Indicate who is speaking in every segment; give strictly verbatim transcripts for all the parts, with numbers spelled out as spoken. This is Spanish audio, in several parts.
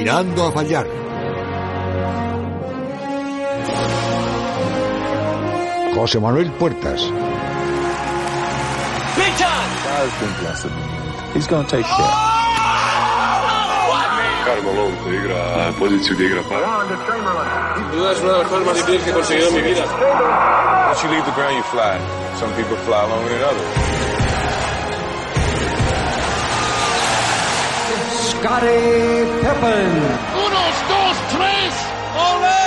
Speaker 1: Tirando a fallar. José Manuel Puertas.
Speaker 2: He's going to take care.
Speaker 3: Carmelo igra poziciju gdje igra para.
Speaker 4: Duda es una de las cosas más difíciles que he conseguido en mi vida.
Speaker 3: Once you leave the ground, you fly. Some people fly longer than others.
Speaker 5: Scottie Pippen.
Speaker 6: Unos, dos, tres. ¡Ole!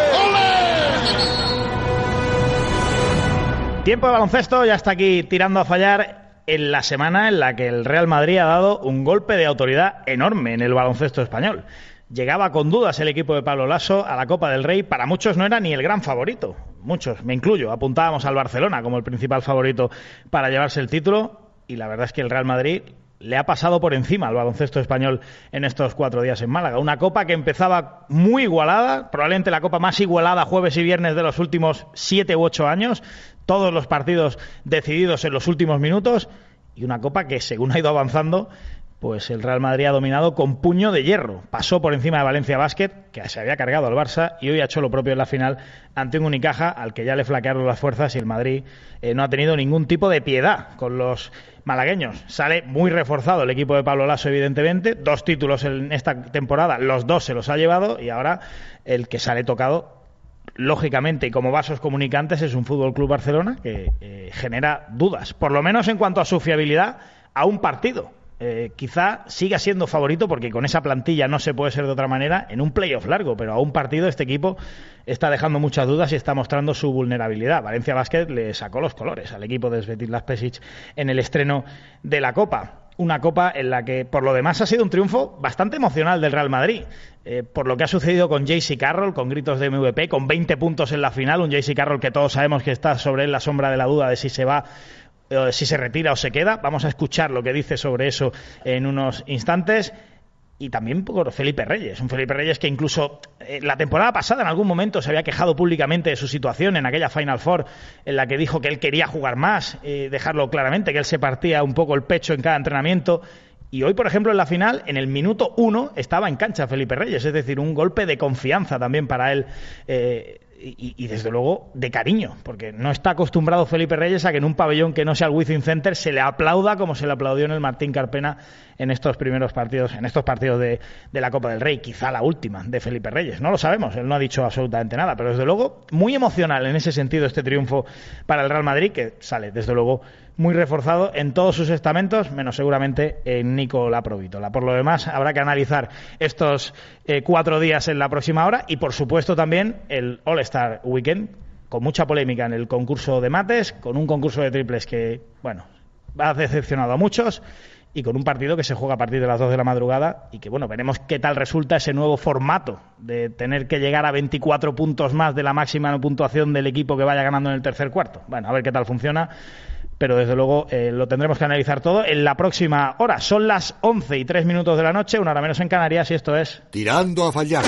Speaker 6: ¡Ole!
Speaker 7: Tiempo de baloncesto, ya está aquí tirando a fallar en la semana en la que el Real Madrid ha dado un golpe de autoridad enorme en el baloncesto español. Llegaba con dudas el equipo de Pablo Laso a la Copa del Rey. Para muchos no era ni el gran favorito. Muchos, me incluyo, apuntábamos al Barcelona como el principal favorito para llevarse el título. Y la verdad es que el Real Madrid le ha pasado por encima al baloncesto español en estos cuatro días en Málaga. Una Copa que empezaba muy igualada, probablemente la Copa más igualada jueves y viernes de los últimos siete u ocho años. Todos los partidos decididos en los últimos minutos. Y una Copa que, según ha ido avanzando, pues el Real Madrid ha dominado con puño de hierro. Pasó por encima de Valencia Basket, que se había cargado al Barça, y hoy ha hecho lo propio en la final ante un Unicaja al que ya le flaquearon las fuerzas, y el Madrid eh, no ha tenido ningún tipo de piedad con los malagueños. Sale muy reforzado el equipo de Pablo Laso, evidentemente. Dos títulos en esta temporada, los dos se los ha llevado, y ahora el que sale tocado, lógicamente, y como vasos comunicantes, es un Fútbol Club Barcelona que eh, genera dudas, por lo menos en cuanto a su fiabilidad a un partido. Eh, quizá siga siendo favorito, porque con esa plantilla no se puede ser de otra manera, en un playoff largo, pero a un partido este equipo está dejando muchas dudas y está mostrando su vulnerabilidad. Valencia Basket le sacó los colores al equipo de Svetislav Pesic en el estreno de la Copa. Una Copa en la que, por lo demás, ha sido un triunfo bastante emocional del Real Madrid, eh, por lo que ha sucedido con J C Carroll, con gritos de M V P, con veinte puntos en la final, un J C Carroll que todos sabemos que está sobre él la sombra de la duda de si se va, eh, si se retira o se queda. Vamos a escuchar lo que dice sobre eso en unos instantes. Y también por Felipe Reyes, un Felipe Reyes que incluso eh, la temporada pasada en algún momento se había quejado públicamente de su situación en aquella Final Four en la que dijo que él quería jugar más, eh, dejarlo claramente, que él se partía un poco el pecho en cada entrenamiento. Y hoy, por ejemplo, en la final, en el minuto uno, estaba en cancha Felipe Reyes, es decir, un golpe de confianza también para él, eh, y, y desde luego de cariño, porque no está acostumbrado Felipe Reyes a que en un pabellón que no sea el Wizzing Center se le aplauda como se le aplaudió en el Martín Carpena en estos primeros partidos, en estos partidos de, de la Copa del Rey, quizá la última de Felipe Reyes, no lo sabemos, él no ha dicho absolutamente nada, pero desde luego muy emocional en ese sentido este triunfo para el Real Madrid, que sale desde luego muy reforzado en todos sus estamentos, menos seguramente en Nicola Provítola. Por lo demás, habrá que analizar estos eh, cuatro días en la próxima hora y, por supuesto, también el All-Star Weekend, con mucha polémica en el concurso de mates, con un concurso de triples que, bueno, ha decepcionado a muchos, y con un partido que se juega a partir de las dos de la madrugada y que, bueno, veremos qué tal resulta ese nuevo formato de tener que llegar a veinticuatro puntos más de la máxima puntuación del equipo que vaya ganando en el tercer cuarto. Bueno, a ver qué tal funciona, pero desde luego eh, lo tendremos que analizar todo en la próxima hora. Son las once y tres minutos de la noche, una hora menos en Canarias, y esto es
Speaker 1: Tirando a fallar.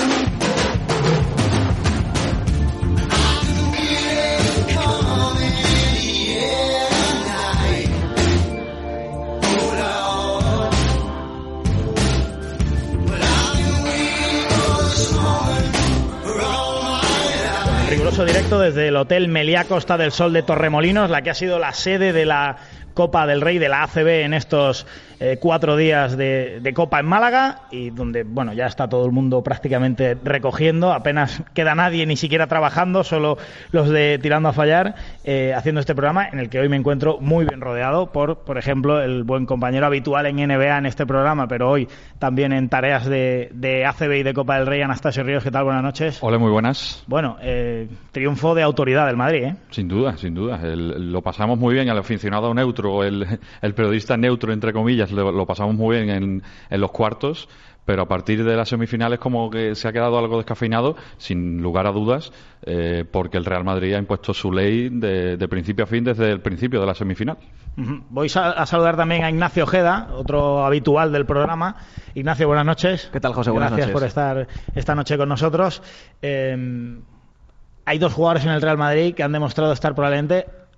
Speaker 7: Riguroso directo desde el Hotel Meliá Costa del Sol de Torremolinos, la que ha sido la sede de la Copa del Rey de la A C B en estos eh, cuatro días de, de Copa en Málaga, y donde, bueno, ya está todo el mundo prácticamente recogiendo, apenas queda nadie ni siquiera trabajando, solo los de Tirando a Fallar, eh, haciendo este programa en el que hoy me encuentro muy bien rodeado por, por ejemplo, el buen compañero habitual en N B A en este programa, pero hoy también en tareas de, de A C B y de Copa del Rey, Anastasio Ríos. ¿Qué tal? Buenas noches.
Speaker 8: Hola, muy buenas.
Speaker 7: Bueno, eh, triunfo de autoridad del Madrid, ¿eh?
Speaker 8: Sin duda, sin duda. El, lo pasamos muy bien, el aficionado neutro, el, el periodista neutro, entre comillas, lo, lo pasamos muy bien en, en los cuartos, pero a partir de las semifinales como que se ha quedado algo descafeinado, sin lugar a dudas, eh, porque el Real Madrid ha impuesto su ley de, de principio a fin desde el principio de la semifinal.
Speaker 7: Uh-huh. Voy a saludar también a Ignacio Ojeda, otro habitual del programa. Ignacio, buenas noches.
Speaker 9: ¿Qué tal, José? Buenas
Speaker 7: Gracias
Speaker 9: noches.
Speaker 7: por estar esta noche con nosotros. Eh, hay dos jugadores en el Real Madrid que han demostrado estar probablemente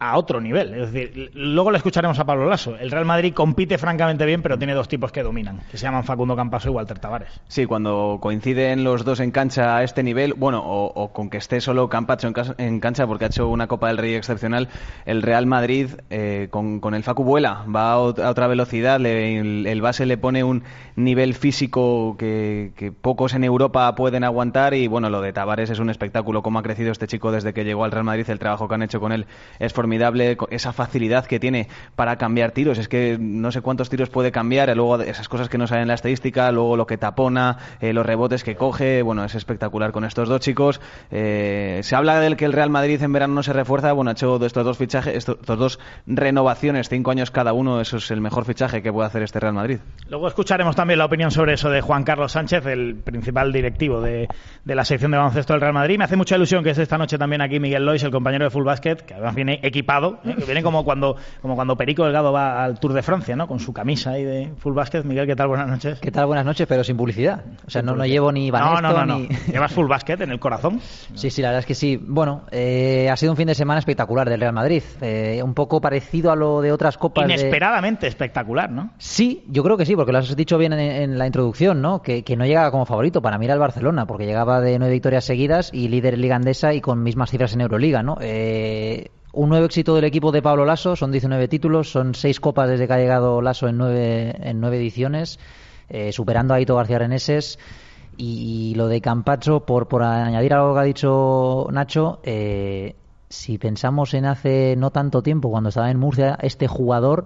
Speaker 7: a otro nivel. Es decir, luego le escucharemos a Pablo Lasso. El Real Madrid compite francamente bien, pero tiene dos tipos que dominan, que se llaman Facundo Campaso y Walter Tavares.
Speaker 2: Sí, cuando coinciden los dos en cancha a este nivel, bueno, o, o con que esté solo Campacho en, casa, en cancha porque ha hecho una Copa del Rey excepcional, el Real Madrid eh, con, con el Facu vuela, va a, ot- a otra velocidad, le, el, el base le pone un nivel físico que, que pocos en Europa pueden aguantar y bueno, lo de Tavares es un espectáculo, cómo ha crecido este chico desde que llegó al Real Madrid, el trabajo que han hecho con él es formidable. Formidable, esa facilidad que tiene para cambiar tiros, es que no sé cuántos tiros puede cambiar, luego esas cosas que no salen en la estadística, luego lo que tapona, eh, los rebotes que coge, bueno, es espectacular con estos dos chicos. Eh, se habla del que el Real Madrid en verano no se refuerza, bueno, ha hecho de estos dos fichajes, estos, estos dos renovaciones, cinco años cada uno, eso es el mejor fichaje que puede hacer este Real Madrid.
Speaker 7: Luego escucharemos también la opinión sobre eso de Juan Carlos Sánchez, el principal directivo de, de la sección de baloncesto del Real Madrid. Me hace mucha ilusión que esté esta noche también aquí Miguel Lois, el compañero de Full Basket, que además viene equipado, ¿eh? Que viene como cuando como cuando Perico Delgado va al Tour de Francia, ¿no? Con su camisa ahí de Full Basket. Miguel, ¿qué tal? Buenas noches.
Speaker 9: ¿Qué tal? Buenas noches, pero sin publicidad. O sea, no, no llevo ni Banesto,
Speaker 7: no, no, no,
Speaker 9: ni...
Speaker 7: no. ¿Llevas Full Basket en el corazón?
Speaker 9: Sí, sí, la verdad es que sí. Bueno, eh, ha sido un fin de semana espectacular del Real Madrid. Eh, un poco parecido a lo de otras copas.
Speaker 7: Inesperadamente
Speaker 9: de...
Speaker 7: espectacular, ¿no?
Speaker 9: Sí, yo creo que sí, porque lo has dicho bien en, en la introducción, ¿no? Que, que no llegaba como favorito. Para mí era el Barcelona, porque llegaba de nueve victorias seguidas y líder en Liga Andesa y con mismas cifras en Euroliga, ¿no? Eh... Un nuevo éxito del equipo de Pablo Lasso, son diecinueve títulos, son seis copas desde que ha llegado Lasso en nueve, en nueve ediciones, eh, superando a Aito García Reneses. Y, y lo de Campacho, por, por añadir algo que ha dicho Nacho, eh, si pensamos en hace no tanto tiempo, cuando estaba en Murcia, este jugador,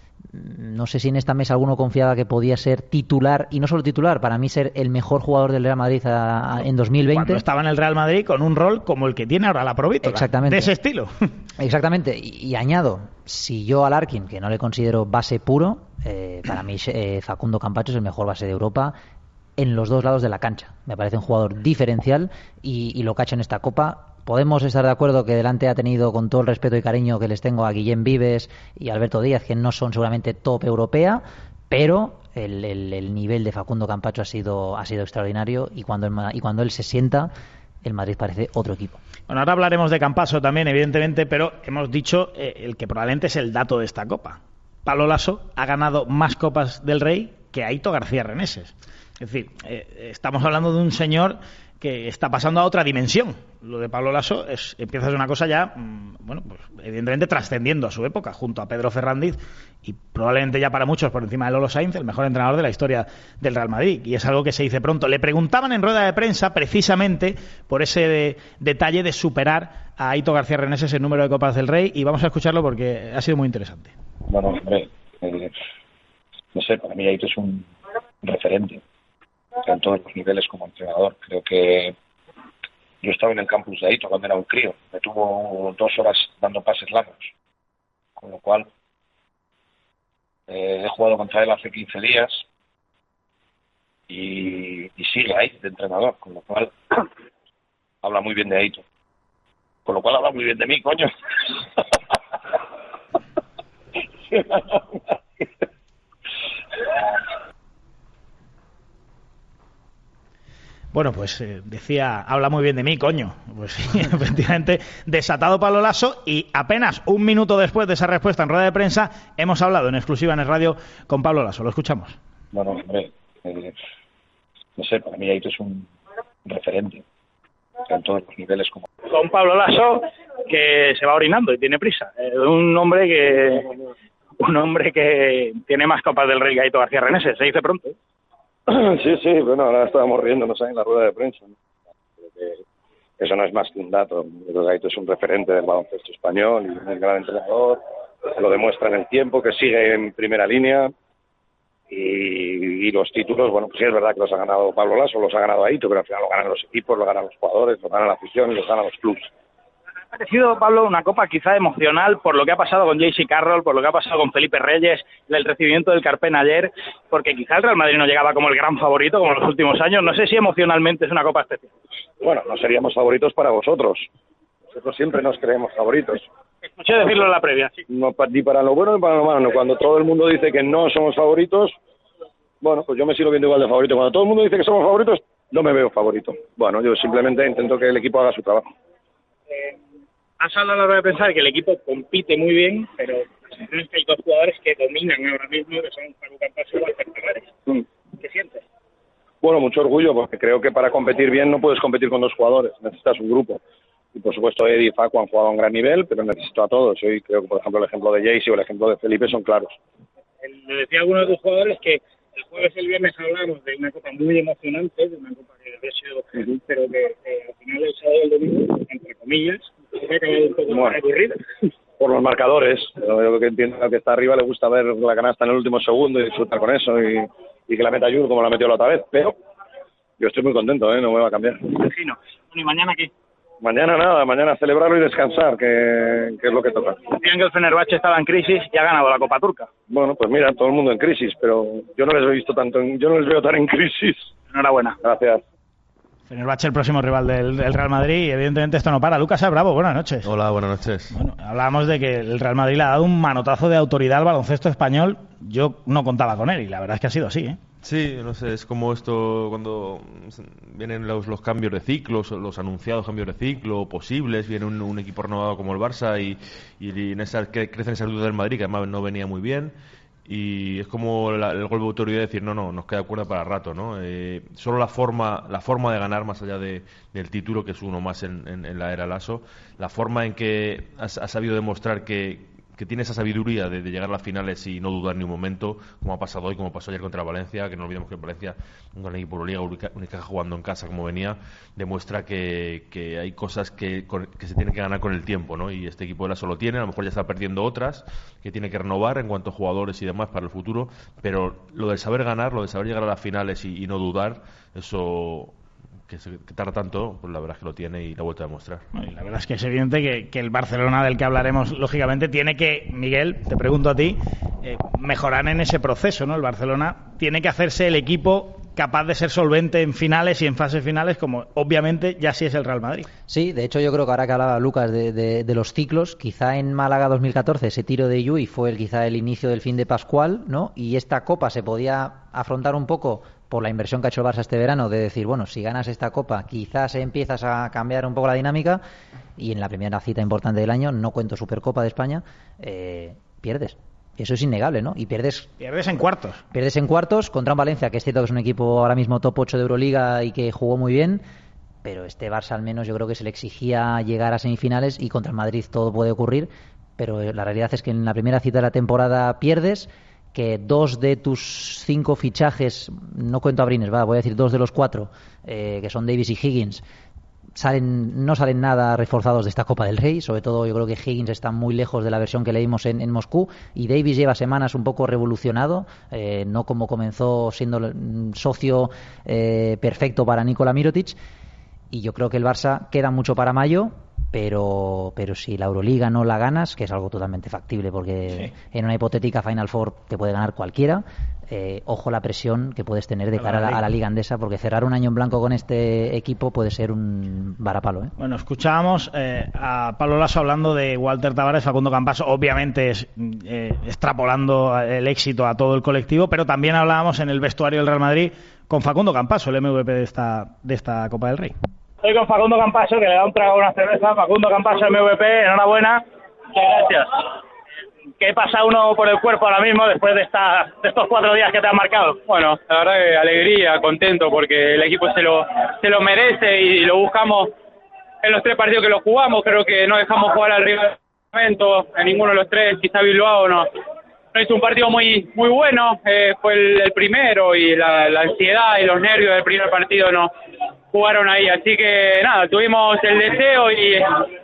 Speaker 9: no sé si en esta mesa alguno confiaba que podía ser titular, y no solo titular, para mí ser el mejor jugador del Real Madrid a, a, en dos mil veinte.
Speaker 7: Cuando estaba en el Real Madrid con un rol como el que tiene ahora la Provítola.
Speaker 9: Exactamente.
Speaker 7: De ese estilo.
Speaker 9: Exactamente. Y, y añado, si yo a Larkin, que no le considero base puro, eh, para mí eh, Facundo Campacho es el mejor base de Europa en los dos lados de la cancha. Me parece un jugador diferencial y, y lo que ha hecho en esta Copa. Podemos estar de acuerdo que delante ha tenido, con todo el respeto y cariño que les tengo, a Guillem Vives y Alberto Díaz, que no son seguramente top europea, pero el, el, el nivel de Facundo Campacho ha sido ha sido extraordinario y cuando el, y cuando él se sienta, el Madrid parece otro equipo.
Speaker 7: Bueno, ahora hablaremos de Campaso también, evidentemente, pero hemos dicho eh, el que probablemente es el dato de esta Copa. Pablo Lasso ha ganado más Copas del Rey que Aito García Reneses. Es decir, eh, estamos hablando de un señor que está pasando a otra dimensión. Lo de Pablo Lasso es, empieza a ser una cosa ya, mmm, bueno, pues evidentemente trascendiendo a su época, junto a Pedro Ferrandiz y probablemente ya para muchos por encima de Lolo Sainz, el mejor entrenador de la historia del Real Madrid. Y es algo que se dice pronto. Le preguntaban en rueda de prensa precisamente por ese de, detalle de superar a Aito García Reneses el número de Copas del Rey, y vamos a escucharlo porque ha sido muy interesante.
Speaker 10: Bueno, hombre, eh, no sé, para mí Aito es un referente en todos los niveles como entrenador. Creo que yo estaba en el campus de Aito cuando era un crío, me tuvo dos horas dando pases largos, con lo cual eh, he jugado contra él hace quince días y, y sigue ahí de entrenador, con lo cual habla muy bien de Aito, con lo cual habla muy bien de mí, coño.
Speaker 7: Bueno, pues eh, decía, habla muy bien de mí, coño. Pues sí, efectivamente, desatado Pablo Lasso, y apenas un minuto después de esa respuesta en rueda de prensa, hemos hablado en exclusiva en el radio con Pablo Lasso. Lo escuchamos.
Speaker 10: Bueno, hombre, eh, no sé, para mí Aito es un referente en todos los niveles. Como...
Speaker 7: Con Pablo Lasso, que se va orinando y tiene prisa. Eh, un hombre que un hombre que tiene más Copas del Rey que Aito García Reneses, se dice pronto.
Speaker 10: Sí, sí, bueno, ahora estábamos riéndonos ahí en la rueda de prensa, ¿no? Creo que eso no es más que un dato. Creo que Aito es un referente del baloncesto español y un gran entrenador, lo demuestra en el tiempo, que sigue en primera línea, y, y los títulos, bueno, pues sí es verdad que los ha ganado Pablo Lasso, los ha ganado Aito, pero al final lo ganan los equipos, lo ganan los jugadores, lo ganan la afición y los ganan los clubes.
Speaker 7: Ha parecido, Pablo, una copa quizá emocional por lo que ha pasado con J C Carroll, por lo que ha pasado con Felipe Reyes, el recibimiento del Carpen ayer, porque quizá el Real Madrid no llegaba como el gran favorito como en los últimos años. No sé si emocionalmente es una copa especial.
Speaker 10: Bueno, no seríamos favoritos para vosotros. Nosotros siempre nos creemos favoritos.
Speaker 7: Escuché decirlo en la previa, sí.
Speaker 10: No, ni para lo bueno ni para lo malo. Cuando todo el mundo dice que no somos favoritos, bueno, pues yo me sigo viendo igual de favorito. Cuando todo el mundo dice que somos favoritos, no me veo favorito. Bueno, yo simplemente intento que el equipo haga su trabajo.
Speaker 7: Eh...
Speaker 11: has hablado a la hora de pensar que el equipo compite muy bien, pero la sensación es que hay dos jugadores que dominan ahora mismo, que son Facu Campaso y Walter Tavares.
Speaker 10: Mm.
Speaker 11: ¿Qué sientes?
Speaker 10: Bueno, mucho orgullo, porque creo que para competir bien no puedes competir con dos jugadores, necesitas un grupo. Y por supuesto Eddie y Facu han jugado a un gran nivel, pero necesito a todos. Hoy creo que por ejemplo el ejemplo de Jayce o el ejemplo de Felipe son claros.
Speaker 11: Le decía a alguno de tus jugadores que el jueves y el viernes hablamos de una copa muy emocionante, de una copa que había sido, uh-huh. pero que eh, al final el sábado y el domingo, entre comillas, ha acabado un poco
Speaker 10: bueno,
Speaker 11: más aburrida.
Speaker 10: Por los marcadores, yo creo que entiendo que al que está arriba le gusta ver la canasta en el último segundo y disfrutar con eso y, y que la meta Jude como la metió la otra vez, pero yo estoy muy contento, ¿eh? No me va a cambiar.
Speaker 11: Imagino. Bueno, ¿y mañana qué?
Speaker 10: Mañana nada, mañana celebrarlo y descansar, que, que es lo que toca.
Speaker 11: Decían que el Fenerbahce estaba en crisis y ha ganado la Copa Turca.
Speaker 10: Bueno, pues mira, todo el mundo en crisis, pero yo no les he visto tanto, en, yo no les veo tan en crisis.
Speaker 11: Enhorabuena.
Speaker 10: Gracias.
Speaker 7: Fenerbahce, el próximo rival del, del Real Madrid, y evidentemente esto no para. Lucas Bravo, buenas noches.
Speaker 12: Hola, buenas noches.
Speaker 7: Bueno, hablábamos de que el Real Madrid le ha dado un manotazo de autoridad al baloncesto español. Yo no contaba con él y la verdad es que ha sido así, ¿eh?
Speaker 12: Sí, no sé, es como esto cuando vienen los, los cambios de ciclo, los anunciados cambios de ciclo posibles, viene un, un equipo renovado como el Barça y, y en esa, que crece en esa duda del Madrid, que además no venía muy bien, y es como la, el golpe de autoridad de decir, no, no, nos queda cuerda para rato, ¿no? Eh, solo la forma la forma de ganar, más allá de, del título, que es uno más en, en, en la era Lasso, la forma en que ha, ha sabido demostrar que que tiene esa sabiduría de, de llegar a las finales y no dudar ni un momento, como ha pasado hoy, como pasó ayer contra Valencia, que no olvidemos que Valencia, un gran equipo de la Liga, Unicaja jugando en casa como venía, demuestra que, que hay cosas que, que se tienen que ganar con el tiempo, ¿no? Y este equipo de la solo tiene, a lo mejor ya está perdiendo otras, que tiene que renovar en cuanto a jugadores y demás para el futuro, pero lo del saber ganar, lo de saber llegar a las finales y, y no dudar, eso... Que, se, que tarda tanto, pues la verdad es que lo tiene y lo ha vuelto a demostrar.
Speaker 7: Bueno, y la verdad es que es evidente que, que el Barcelona, del que hablaremos lógicamente, tiene que, Miguel, te pregunto a ti, eh, mejorar en ese proceso, ¿no? El Barcelona tiene que hacerse el equipo capaz de ser solvente en finales y en fases finales, como obviamente ya sí es el Real Madrid.
Speaker 9: Sí, de hecho yo creo que ahora que hablaba Lucas de, de, de los ciclos, quizá en Málaga dos mil catorce ese tiro de Llull fue el, quizá el inicio del fin de Pascual, ¿no? Y esta Copa se podía afrontar un poco por la inversión que ha hecho el Barça este verano, de decir, bueno, si ganas esta Copa quizás empiezas a cambiar un poco la dinámica, y en la primera cita importante del año, no cuento Supercopa de España, eh, pierdes. Eso es innegable, ¿no? Y pierdes...
Speaker 7: Pierdes en cuartos.
Speaker 9: Pierdes en cuartos contra un Valencia, que es cierto que es un equipo ahora mismo top ocho de Euroliga y que jugó muy bien, pero este Barça al menos yo creo que se le exigía llegar a semifinales y contra el Madrid todo puede ocurrir, pero la realidad es que en la primera cita de la temporada pierdes, que dos de tus cinco fichajes, no cuento a Brines, va, voy a decir dos de los cuatro, eh, que son Davis y Higgins, salen no salen nada reforzados de esta Copa del Rey. Sobre todo yo creo que Higgins está muy lejos de la versión que leímos en, en Moscú, y Davis lleva semanas un poco revolucionado, eh, no como comenzó siendo socio eh, perfecto para Nikola Mirotic, y yo creo que el Barça queda mucho para mayo, pero pero si la Euroliga no la ganas, que es algo totalmente factible porque sí, en una hipotética Final Four te puede ganar cualquiera, eh, ojo la presión que puedes tener de cara a la, a la Liga Endesa, porque cerrar un año en blanco con este equipo puede ser un varapalo, ¿eh?
Speaker 7: Bueno, escuchábamos eh, a Pablo Lasso hablando de Walter Tavares, Facundo Campaso, obviamente es, eh, extrapolando el éxito a todo el colectivo, pero también hablábamos en el vestuario del Real Madrid con Facundo Campaso, el M V P de esta, de esta Copa del Rey.
Speaker 11: Estoy con Facundo Campaso, que le da un trago a una cerveza. Facundo Campaso, M V P, enhorabuena. Muchas gracias. ¿Qué pasa uno por el cuerpo ahora mismo después de, esta, de estos cuatro días que te han marcado?
Speaker 13: Bueno, la verdad que alegría, contento, porque el equipo se lo, se lo merece y lo buscamos en los tres partidos que lo jugamos. Creo que no dejamos jugar al rival momento, en ninguno de los tres. Quizá Bilbao no, no hizo un partido muy muy bueno, eh, fue el, el primero, y la, la ansiedad y los nervios del primer partido no jugaron ahí, así que nada, tuvimos el deseo y,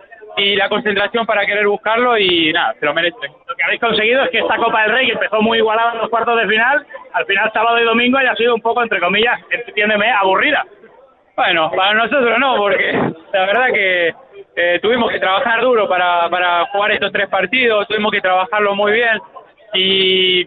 Speaker 13: y la concentración para querer buscarlo, y nada, se lo merece.
Speaker 11: Lo que habéis conseguido es que esta Copa del Rey, que empezó muy igualada en los cuartos de final, al final sábado y domingo haya sido un poco, entre comillas, entiéndeme, aburrida.
Speaker 13: Bueno, para nosotros no, porque la verdad que eh, tuvimos que trabajar duro para, para jugar estos tres partidos, tuvimos que trabajarlo muy bien, y...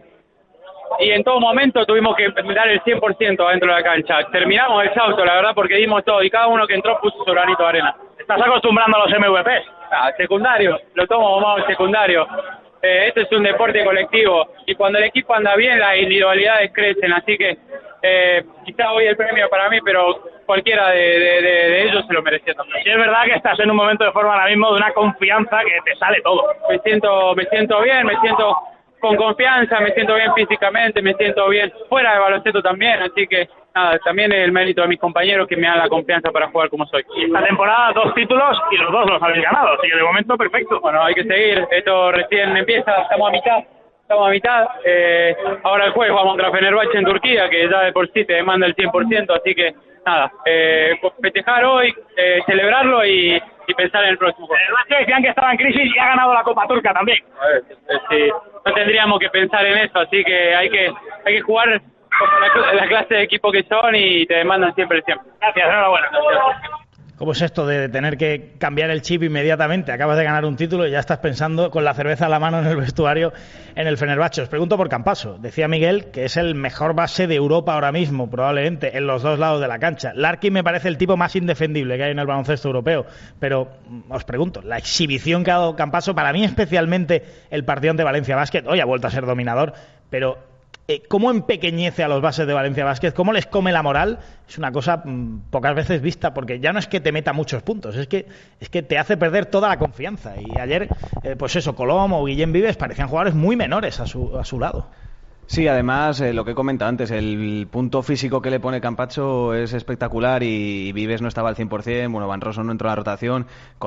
Speaker 13: y en todo momento tuvimos que dar el cien por ciento adentro de la cancha. Terminamos el sauto, la verdad, porque dimos todo, y cada uno que entró puso su granito de arena.
Speaker 11: ¿Estás acostumbrando a los M V Pes?
Speaker 13: Ah, secundario, lo tomo como secundario. Eh, este es un deporte colectivo, y cuando el equipo anda bien, las individualidades crecen, así que eh, quizá hoy el premio para mí, pero cualquiera de, de, de, de ellos se lo merecía también.
Speaker 11: Sí, es verdad que estás en un momento de forma ahora mismo de una confianza que te sale todo.
Speaker 13: Me siento, me siento bien, me siento con confianza, me siento bien físicamente, me siento bien fuera de baloncesto también, así que nada, también el mérito de mis compañeros que me dan la confianza para jugar como soy.
Speaker 11: Esta temporada dos títulos y los dos los habéis ganado, así que de momento perfecto.
Speaker 13: Bueno, hay que seguir, esto recién empieza, estamos a mitad, estamos a mitad, eh, ahora el jueves vamos contra Fenerbahce en Turquía, que ya de por sí te demanda el cien por ciento, así que nada, eh, festejar hoy, eh, celebrarlo y, y pensar en el próximo juego.
Speaker 11: Fenerbahce decían que estaba en crisis y ha ganado la Copa Turca también.
Speaker 13: A ver, eh, sí, no tendríamos que pensar en eso, así que hay que hay que jugar como la, la clase de equipo que son y te demandan siempre, siempre.
Speaker 11: Gracias, enhorabuena.
Speaker 13: Gracias.
Speaker 7: ¿Cómo es esto de tener que cambiar el chip inmediatamente? Acabas de ganar un título y ya estás pensando con la cerveza a la mano en el vestuario en el Fenerbahce. Os pregunto por Campaso. Decía Miguel que es el mejor base de Europa ahora mismo, probablemente, en los dos lados de la cancha. Larkin me parece el tipo más indefendible que hay en el baloncesto europeo. Pero os pregunto, la exhibición que ha dado Campaso, para mí especialmente el partido ante Valencia Basket, hoy ha vuelto a ser dominador, pero Eh, ¿cómo empequeñece a los bases de Valencia Basket? ¿Cómo les come la moral? Es una cosa mmm, pocas veces vista, porque ya no es que te meta muchos puntos, es que es que te hace perder toda la confianza. Y ayer, eh, pues eso, Colom o Guillem Vives parecían jugadores muy menores a su, a su lado.
Speaker 2: Sí, además, eh, lo que he comentado antes, el punto físico que le pone Campacho es espectacular y, y Vives no estaba al cien por cien, bueno, Van Rossum no entró a la rotación,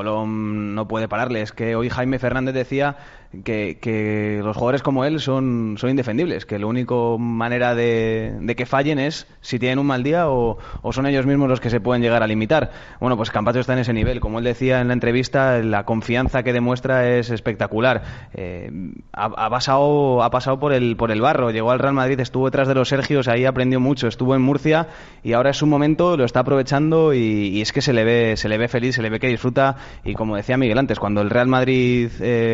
Speaker 2: Colom no puede pararle. Es que hoy Jaime Fernández decía que, que los jugadores como él son, son indefendibles, que la única manera de, de que fallen es si tienen un mal día o, o son ellos mismos los que se pueden llegar a limitar. Bueno, pues Campacho está en ese nivel. Como él decía en la entrevista, la confianza que demuestra es espectacular. Eh, ha, ha, pasado, ha pasado por el, por el barro. Llegó al Real Madrid, estuvo detrás de los Sergios, ahí aprendió mucho, estuvo en Murcia y ahora es su momento, lo está aprovechando y, y es que se le ve se le ve feliz, se le ve que disfruta y como decía Miguel antes, cuando el Real Madrid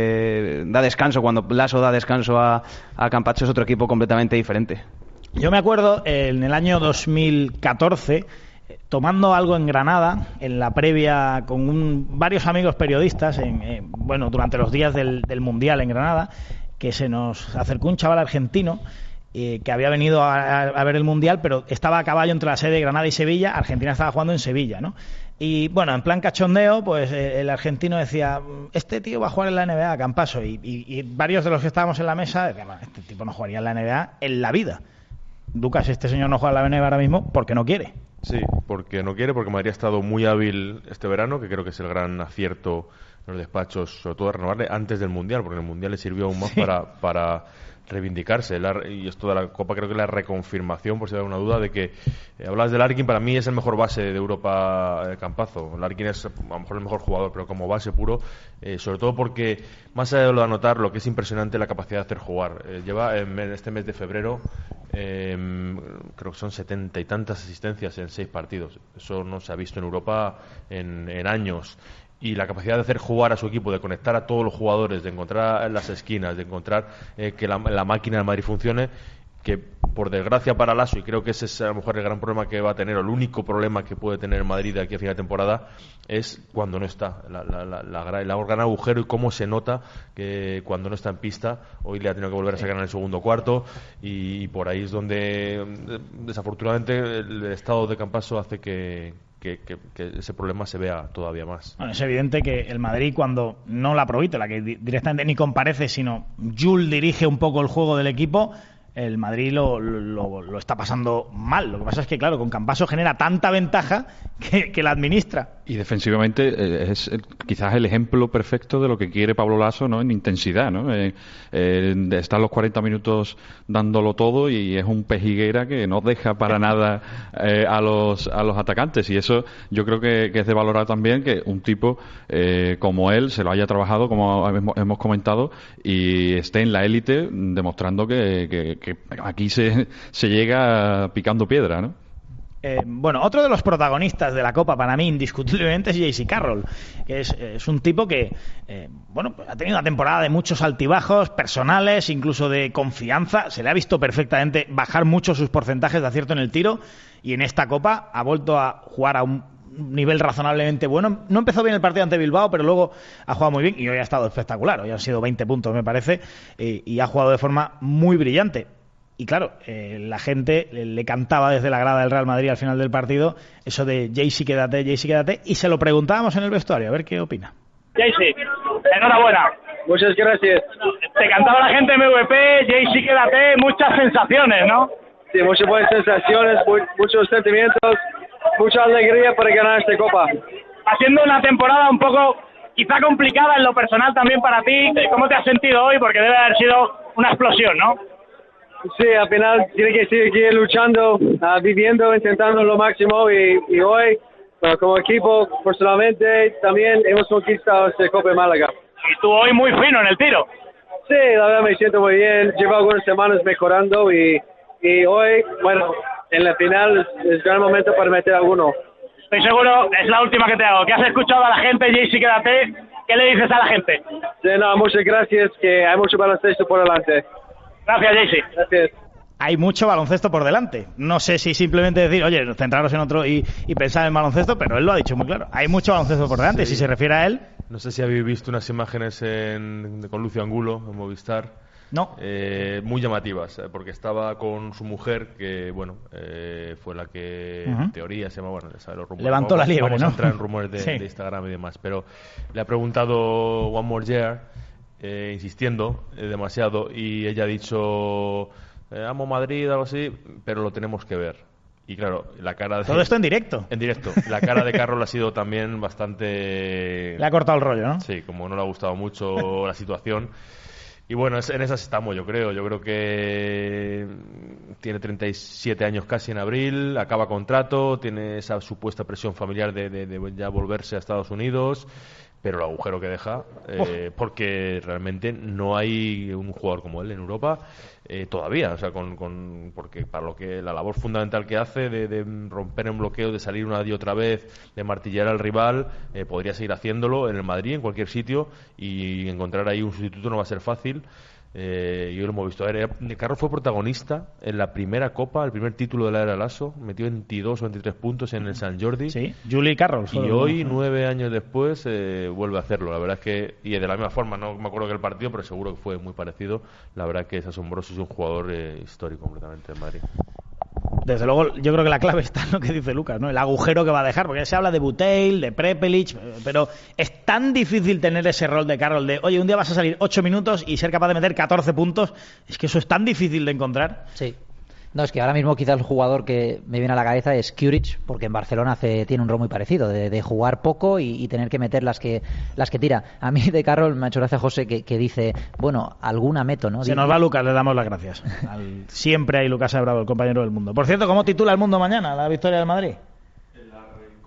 Speaker 2: eh, da descanso, cuando Lasso da descanso a, a Campacho es otro equipo completamente diferente.
Speaker 7: Yo me acuerdo en el año dos mil catorce tomando algo en Granada, en la previa con un, varios amigos periodistas, en, en, bueno, durante los días del, del Mundial en Granada, que se nos acercó un chaval argentino eh, que había venido a, a ver el Mundial, pero estaba a caballo entre la sede de Granada y Sevilla. Argentina estaba jugando en Sevilla, ¿no? Y bueno, en plan cachondeo, pues eh, el argentino decía, este tío va a jugar en la N B A, Campaso, y, y, y varios de los que estábamos en la mesa decían, este tipo no jugaría en la N B A en la vida. Ducas, este señor no juega en la N B A ahora mismo porque no quiere.
Speaker 12: Sí, porque no quiere, porque Madrid ha estado muy hábil este verano, que creo que es el gran acierto en los despachos, sobre todo de renovarle antes del Mundial, porque en el Mundial le sirvió aún más sí. para, para reivindicarse. La, y esto de la Copa creo que es la reconfirmación, por si hay alguna duda, de que eh, hablas de Larkin, para mí es el mejor base de Europa, eh, Campazo. Larkin es a lo mejor el mejor jugador, pero como base puro, eh, sobre todo porque, más allá de lo de anotar, lo que es impresionante la capacidad de hacer jugar. Eh, lleva en este mes de febrero, eh, creo que son setenta y tantas asistencias en seis partidos. Eso no se ha visto en Europa en, en años. Y la capacidad de hacer jugar a su equipo, de conectar a todos los jugadores, de encontrar las esquinas, de encontrar eh, que la, la máquina de Madrid funcione, que por desgracia para Lasso, y creo que ese es a lo mejor el gran problema que va a tener, o el único problema que puede tener Madrid de aquí a final de temporada, es cuando no está, la, la, la, la, la gran agujero y cómo se nota que cuando no está en pista. Hoy le ha tenido que volver a sacar en el segundo cuarto y, y por ahí es donde desafortunadamente el estado de Campaso hace que Que, que, que ese problema se vea todavía más.
Speaker 7: Bueno, es evidente que el Madrid, cuando no la Provito, la que directamente ni comparece, sino Jules dirige un poco el juego del equipo, el Madrid lo, lo, lo está pasando mal. Lo que pasa es que, claro, con Campaso genera tanta ventaja que, que la administra.
Speaker 8: Y defensivamente eh, es el, quizás el ejemplo perfecto de lo que quiere Pablo Lasso, ¿no? En intensidad, ¿no? Eh, eh, está los cuarenta minutos dándolo todo y es un pejiguera que no deja para nada eh, a los a los atacantes, y eso yo creo que, que es de valorar también, que un tipo eh, como él se lo haya trabajado, como hemos, hemos comentado, y esté en la élite demostrando que, que, que aquí se, se llega picando piedra, ¿no?
Speaker 7: Eh, bueno, otro de los protagonistas de la Copa para mí indiscutiblemente es J C Carroll, que es, es un tipo que eh, bueno, ha tenido una temporada de muchos altibajos personales, incluso de confianza. Se le ha visto perfectamente bajar mucho sus porcentajes de acierto en el tiro, y en esta Copa ha vuelto a jugar a un nivel razonablemente bueno. No empezó bien el partido ante Bilbao, pero luego ha jugado muy bien y hoy ha estado espectacular. Hoy han sido veinte puntos, me parece, y, y ha jugado de forma muy brillante. Y claro, eh, la gente le cantaba desde la grada del Real Madrid al final del partido eso de Jaycee quédate, Jaycee quédate, y se lo preguntábamos en el vestuario, a ver qué opina.
Speaker 11: Jaycee, enhorabuena.
Speaker 10: Muchas gracias.
Speaker 11: Te cantaba la gente M V P, Jaycee quédate, muchas sensaciones, ¿no?
Speaker 10: Sí, muchas buenas sensaciones, muy, muchos sentimientos, mucha alegría para ganar esta copa.
Speaker 11: Haciendo una temporada un poco quizá complicada en lo personal también para ti, ¿cómo te has sentido hoy? Porque debe haber sido una explosión, ¿no?
Speaker 10: Sí, al final tiene que seguir luchando, uh, viviendo, intentando lo máximo y, y hoy, uh, como equipo, personalmente, también hemos conquistado este Copa de Málaga.
Speaker 11: Y tú hoy muy fino en el tiro.
Speaker 10: Sí, la verdad me siento muy bien, llevo algunas semanas mejorando y, y hoy, bueno, en la final es, es gran momento para meter alguno.
Speaker 11: Estoy seguro, es la última que te hago, que has escuchado a la gente, Jaycee quédate, ¿qué le dices a la gente?
Speaker 10: Sí, no, muchas gracias, que hay mucho baloncesto por delante.
Speaker 11: Gracias, Jaycee.
Speaker 10: Gracias.
Speaker 7: Hay mucho baloncesto por delante. No sé si simplemente decir, oye, centraros en otro y, y pensar en baloncesto, pero él lo ha dicho muy claro. Hay mucho baloncesto por delante. Sí. Si se refiere a él...
Speaker 12: No sé si habéis visto unas imágenes en, con Lucio Angulo en Movistar.
Speaker 7: No.
Speaker 12: Eh, muy llamativas, eh, porque estaba con su mujer, que, bueno, eh, fue la que, uh-huh. en teoría, se llama, bueno, sabe los rumores.
Speaker 7: Levantó
Speaker 12: vamos,
Speaker 7: la liebre,
Speaker 12: vamos
Speaker 7: ¿no?
Speaker 12: a entrar en rumores de,
Speaker 7: sí.
Speaker 12: de Instagram y demás, pero le ha preguntado One More Year, eh, insistiendo eh, demasiado, y ella ha dicho, eh, amo Madrid, algo así, pero lo tenemos que ver. Y claro, la cara de...
Speaker 7: Todo esto en directo.
Speaker 12: En directo. La cara de Carroll ha sido también bastante...
Speaker 7: Le ha cortado el rollo, ¿no?
Speaker 12: Sí, como no le ha gustado mucho la situación. Y bueno, en esas estamos, yo creo. Yo creo que tiene treinta y siete años casi en abril, acaba contrato, tiene esa supuesta presión familiar de, de, de ya volverse a Estados Unidos, pero el agujero que deja, eh, porque realmente no hay un jugador como él en Europa eh, todavía, o sea, con, con porque para lo que la labor fundamental que hace de, de romper un bloqueo, de salir una y otra vez, de martillar al rival, eh, podría seguir haciéndolo en el Madrid, en cualquier sitio, y encontrar ahí un sustituto no va a ser fácil. Eh, yo lo hemos visto. A ver, Carroll fue protagonista en la primera Copa, el primer título de la era Lasso, metió veintidós o veintitrés puntos en el Sant Jordi.
Speaker 7: Sí, Julie Carroll.
Speaker 12: Y hoy, ¿no? nueve años después, eh, vuelve a hacerlo. La verdad es que, y de la misma forma, no me acuerdo que el partido, pero seguro que fue muy parecido. La verdad es que es asombroso, es un jugador eh, histórico completamente en Madrid.
Speaker 7: Desde luego, yo creo que la clave está en lo que dice Lucas, ¿no? El agujero que va a dejar, porque se habla de Buteil, de Prepelic, pero es tan difícil tener ese rol de Carroll de, oye, un día vas a salir ocho minutos y ser capaz de meter catorce puntos, es que eso es tan difícil de encontrar.
Speaker 9: Sí. No, es que ahora mismo quizás el jugador que me viene a la cabeza es Kuric, porque en Barcelona hace, tiene un rol muy parecido, de, de jugar poco y, y tener que meter las que las que tira. A mí de Carroll me ha hecho gracia José que, que dice, bueno, alguna meto, ¿no?
Speaker 7: Se nos va Lucas, le damos las gracias. Al, siempre hay Lucas Abrado, el compañero del mundo. Por cierto, ¿cómo titula el mundo mañana la victoria del Madrid?
Speaker 12: La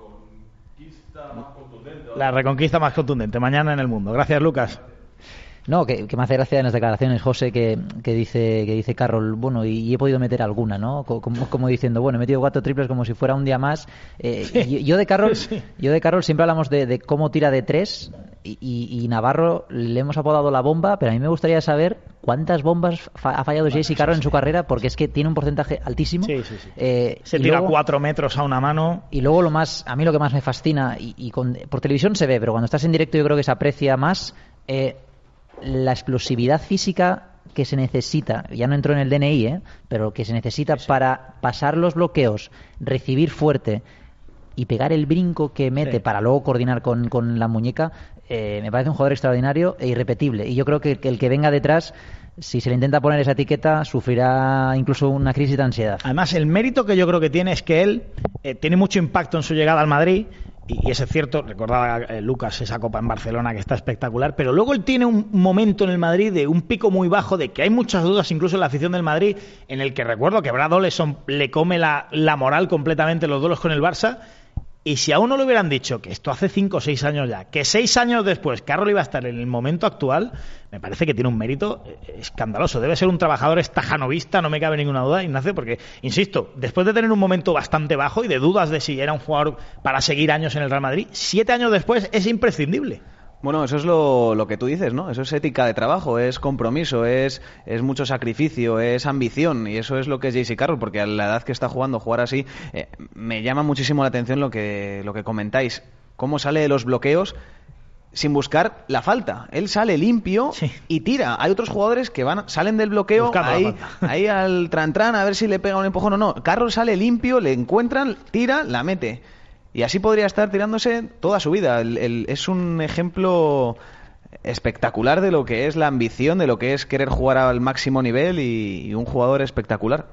Speaker 12: reconquista más contundente.
Speaker 7: La reconquista más contundente, mañana en el mundo. Gracias, Lucas.
Speaker 9: No, que, que me hace gracia en las declaraciones, José, que, que dice que dice Carroll, bueno, y, y he podido meter alguna, ¿no? Como, como diciendo, bueno, he metido cuatro triples como si fuera un día más. Eh, sí. yo, yo de Carroll, sí. yo de Carroll siempre hablamos de, de cómo tira de tres y, y, y Navarro le hemos apodado la bomba, pero a mí me gustaría saber cuántas bombas fa- ha fallado bueno, Jaycee Carroll sí, en su sí. carrera, porque es que tiene un porcentaje altísimo.
Speaker 7: Sí, sí, sí.
Speaker 9: Eh,
Speaker 7: Se tira luego, cuatro metros a una mano.
Speaker 9: Y luego lo más, a mí lo que más me fascina, y, y con, por televisión se ve, pero cuando estás en directo yo creo que se aprecia más. Eh, la explosividad física que se necesita, ya no entró en el D N I, ¿eh? pero que se necesita sí. para pasar los bloqueos, recibir fuerte y pegar el brinco que mete sí. para luego coordinar con, con la muñeca, eh, me parece un jugador extraordinario e irrepetible. Y yo creo que, que el que venga detrás, si se le intenta poner esa etiqueta, sufrirá incluso una crisis de ansiedad.
Speaker 7: Además, el mérito que yo creo que tiene es que él eh, tiene mucho impacto en su llegada al Madrid. Y, y eso es cierto, recordaba eh, Lucas esa Copa en Barcelona que está espectacular, pero luego él tiene un momento en el Madrid de un pico muy bajo, de que hay muchas dudas incluso en la afición del Madrid, en el que recuerdo que Brad Oleson le come la, la moral completamente en los duelos con el Barça, y si a uno le hubieran dicho que esto hace cinco o seis años ya, que seis años después Carroll iba a estar en el momento actual, me parece que tiene un mérito escandaloso. Debe ser un trabajador estajanovista, no me cabe ninguna duda, Ignacio, porque, insisto, después de tener un momento bastante bajo y de dudas de si era un jugador para seguir años en el Real Madrid, siete años después es imprescindible.
Speaker 2: Bueno, eso es lo, lo que tú dices, ¿no? Eso es ética de trabajo, es compromiso, es, es mucho sacrificio, es ambición, y eso es lo que es Jaycee Carroll, porque a la edad que está jugando, jugar así, eh, me llama muchísimo la atención lo que, lo que comentáis, cómo sale de los bloqueos sin buscar la falta. Él sale limpio sí. y tira. Hay otros jugadores que van salen del bloqueo ahí, ahí al tran-tran a ver si le pega un empujón o no. Carroll sale limpio, le encuentran, tira, la mete. Y así podría estar tirándose toda su vida. El, el, es un ejemplo espectacular de lo que es la ambición, de lo que es querer jugar al máximo nivel y, y un jugador espectacular.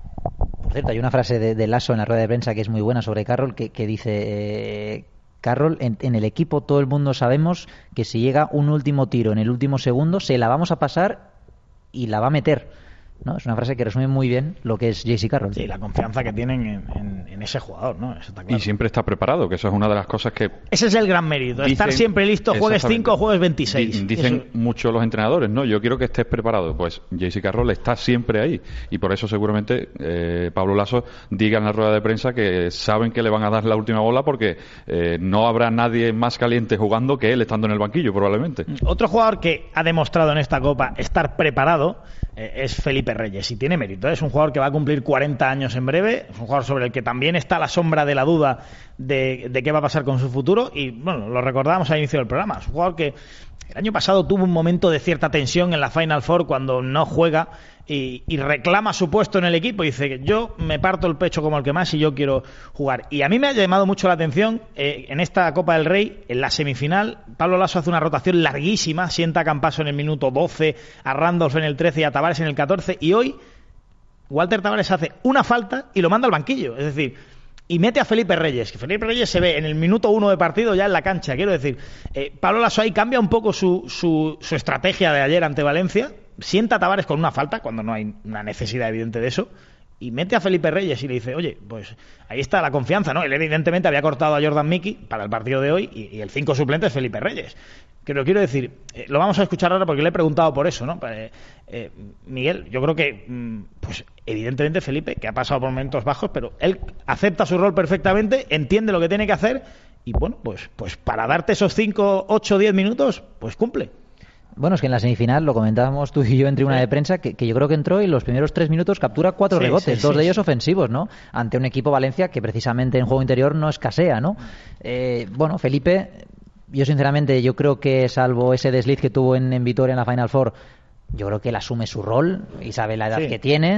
Speaker 9: Por cierto, hay una frase de, de Lasso en la rueda de prensa que es muy buena sobre Carroll que, que dice... Eh, Carroll, en, en el equipo todo el mundo sabemos que si llega un último tiro en el último segundo, se la vamos a pasar y la va a meter, ¿no? Es una frase que resume muy bien lo que es J C Carroll.
Speaker 7: Sí, la confianza que tienen en, en, en ese jugador, ¿no? Eso está claro.
Speaker 8: Y siempre está preparado, que eso es una de las cosas que...
Speaker 7: Ese es el gran mérito, dicen, estar siempre listo, juegues cinco o juegues veintiséis.
Speaker 8: Dicen
Speaker 7: eso...
Speaker 8: mucho los entrenadores, ¿no? Yo quiero que estés preparado. Pues J C Carroll está siempre ahí. Y por eso seguramente eh, Pablo Lasso diga en la rueda de prensa que saben que le van a dar la última bola porque eh, no habrá nadie más caliente jugando que él estando en el banquillo, probablemente.
Speaker 7: Otro jugador que ha demostrado en esta Copa estar preparado eh, es Felipe Reyes. Y tiene mérito, ¿eh? Es un jugador que va a cumplir cuarenta años en breve. Es un jugador sobre el que también está la sombra de la duda de, de qué va a pasar con su futuro y bueno, lo recordábamos al inicio del programa. Es un jugador que el año pasado tuvo un momento de cierta tensión en la Final Four cuando no juega y, y reclama su puesto en el equipo y dice, yo me parto el pecho como el que más y yo quiero jugar. Y a mí me ha llamado mucho la atención eh, en esta Copa del Rey, en la semifinal, Pablo Lasso hace una rotación larguísima, sienta a Campaso en el minuto doce, a Randolph en el trece y a Tavares en el catorce, y hoy Walter Tavares hace una falta y lo manda al banquillo, es decir, y mete a Felipe Reyes, que Felipe Reyes se ve en el minuto uno de partido ya en la cancha, quiero decir, eh, Pablo Lasso ahí cambia un poco su, su, su estrategia de ayer ante Valencia, sienta a Tavares con una falta, cuando no hay una necesidad evidente de eso, y mete a Felipe Reyes y le dice, oye, pues ahí está la confianza, ¿no? Él evidentemente había cortado a Jordan Mickey para el partido de hoy y, y el cinco suplente es Felipe Reyes. Pero quiero decir, eh, lo vamos a escuchar ahora porque le he preguntado por eso, ¿no? Eh, eh, Miguel, yo creo que, mm, pues evidentemente Felipe, que ha pasado por momentos bajos, pero él acepta su rol perfectamente, entiende lo que tiene que hacer y bueno, pues, pues para darte esos cinco, ocho, diez minutos, pues cumple.
Speaker 9: Bueno, es que en la semifinal, lo comentábamos tú y yo en tribuna de prensa, que, que yo creo que entró y en los primeros tres minutos captura cuatro sí, rebotes, sí, dos sí, de ellos sí. ofensivos, ¿no? Ante un equipo Valencia que precisamente en juego interior no escasea, ¿no? Eh, bueno, Felipe, yo sinceramente, yo creo que salvo ese desliz que tuvo en, en Vitoria en la Final Four, yo creo que él asume su rol y sabe la edad sí. que tiene.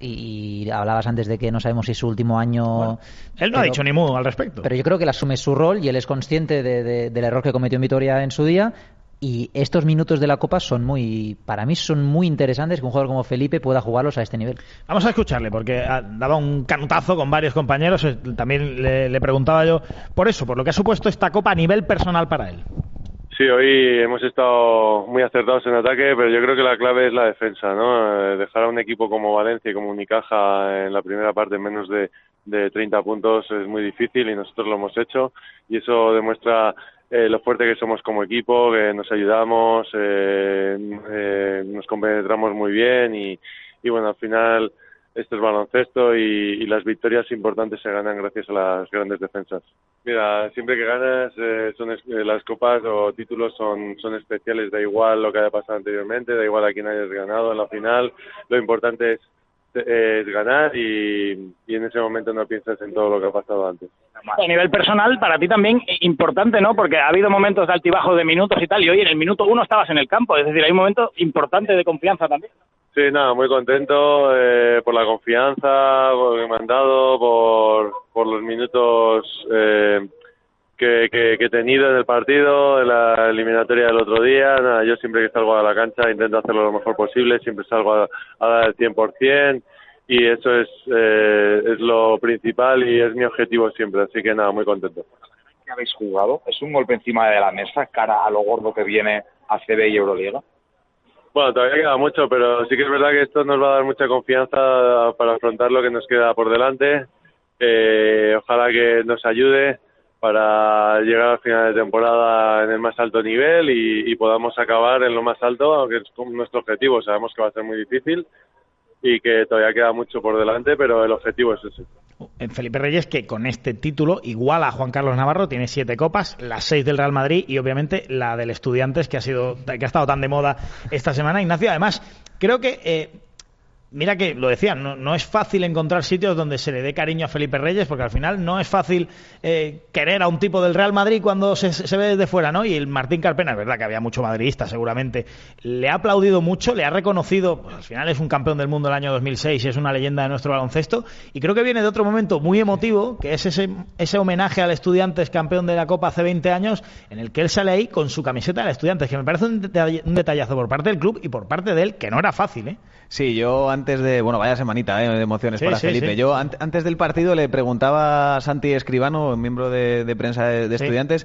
Speaker 9: Y, y hablabas antes de que no sabemos si es su último año.
Speaker 7: Bueno, él no
Speaker 9: pero,
Speaker 7: ha dicho ni mu al respecto.
Speaker 9: Pero yo creo que él asume su rol y él es consciente de, de, del error que cometió en Vitoria en su día. Y estos minutos de la Copa son muy, para mí son muy interesantes que un jugador como Felipe pueda jugarlos a este nivel.
Speaker 7: Vamos a escucharle porque daba un canutazo con varios compañeros. También le, le preguntaba yo por eso, por lo que ha supuesto esta Copa a nivel personal para él.
Speaker 14: Sí, hoy hemos estado muy acertados en ataque, pero yo creo que la clave es la defensa, ¿no? Dejar a un equipo como Valencia y como Unicaja en la primera parte en menos de, de treinta puntos es muy difícil y nosotros lo hemos hecho y eso demuestra eh, lo fuerte que somos como equipo, que nos ayudamos, eh, eh, nos compenetramos muy bien y, y bueno, al final esto es baloncesto y, y las victorias importantes se ganan gracias a las grandes defensas. Mira, siempre que ganas, eh, son es, eh, las copas o títulos son, son especiales, da igual lo que haya pasado anteriormente, da igual a quién hayas ganado en la final, lo importante es, es ganar y, y en ese momento no piensas en todo lo que ha pasado antes.
Speaker 11: A nivel personal, para ti también importante, ¿no? Porque ha habido momentos de altibajos de minutos y tal, y hoy en el minuto uno estabas en el campo, es decir, hay un momento importante de confianza también.
Speaker 14: Sí, nada, muy contento eh, por la confianza por que me han dado, por, por los minutos eh, que, que, que he tenido en el partido, en la eliminatoria del otro día. Nada, yo siempre que salgo a la cancha intento hacerlo lo mejor posible, siempre salgo a, a dar el cien por ciento y eso es, eh, es lo principal y es mi objetivo siempre, así que nada, muy contento.
Speaker 15: ¿Qué habéis jugado? ¿Es un golpe encima de la mesa cara a lo gordo que viene A C B y Euroliga?
Speaker 14: Bueno, todavía queda mucho, pero sí que es verdad que esto nos va a dar mucha confianza para afrontar lo que nos queda por delante. Eh, ojalá que nos ayude para llegar al final de temporada en el más alto nivel y, y podamos acabar en lo más alto, aunque es nuestro objetivo. Sabemos que va a ser muy difícil y que todavía queda mucho por delante, pero el objetivo es ese.
Speaker 7: Felipe Reyes, que con este título iguala a Juan Carlos Navarro, tiene siete copas, las seis del Real Madrid y obviamente la del Estudiantes, que ha sido que ha estado tan de moda esta semana. Ignacio, además, creo que eh, mira que, lo decía, no, no es fácil encontrar sitios donde se le dé cariño a Felipe Reyes, porque al final no es fácil eh, querer a un tipo del Real Madrid cuando se, se ve desde fuera, ¿no? Y el Martín Carpena, es verdad que había mucho madridista seguramente, le ha aplaudido mucho, le ha reconocido, pues al final es un campeón del mundo del año dos mil seis y es una leyenda de nuestro baloncesto, y creo que viene de otro momento muy emotivo, que es ese, ese homenaje al Estudiantes campeón de la Copa hace veinte años, en el que él sale ahí con su camiseta del Estudiantes, que me parece un, detall- un detallazo por parte del club y por parte de él, que no era fácil, ¿eh?
Speaker 2: Sí, yo antes de... Bueno, vaya semanita ¿eh? de emociones
Speaker 7: sí,
Speaker 2: para
Speaker 7: sí,
Speaker 2: Felipe.
Speaker 7: Sí.
Speaker 2: Yo an- antes del partido le preguntaba a Santi Escribano, miembro de, de prensa de, de
Speaker 7: sí.
Speaker 2: Estudiantes,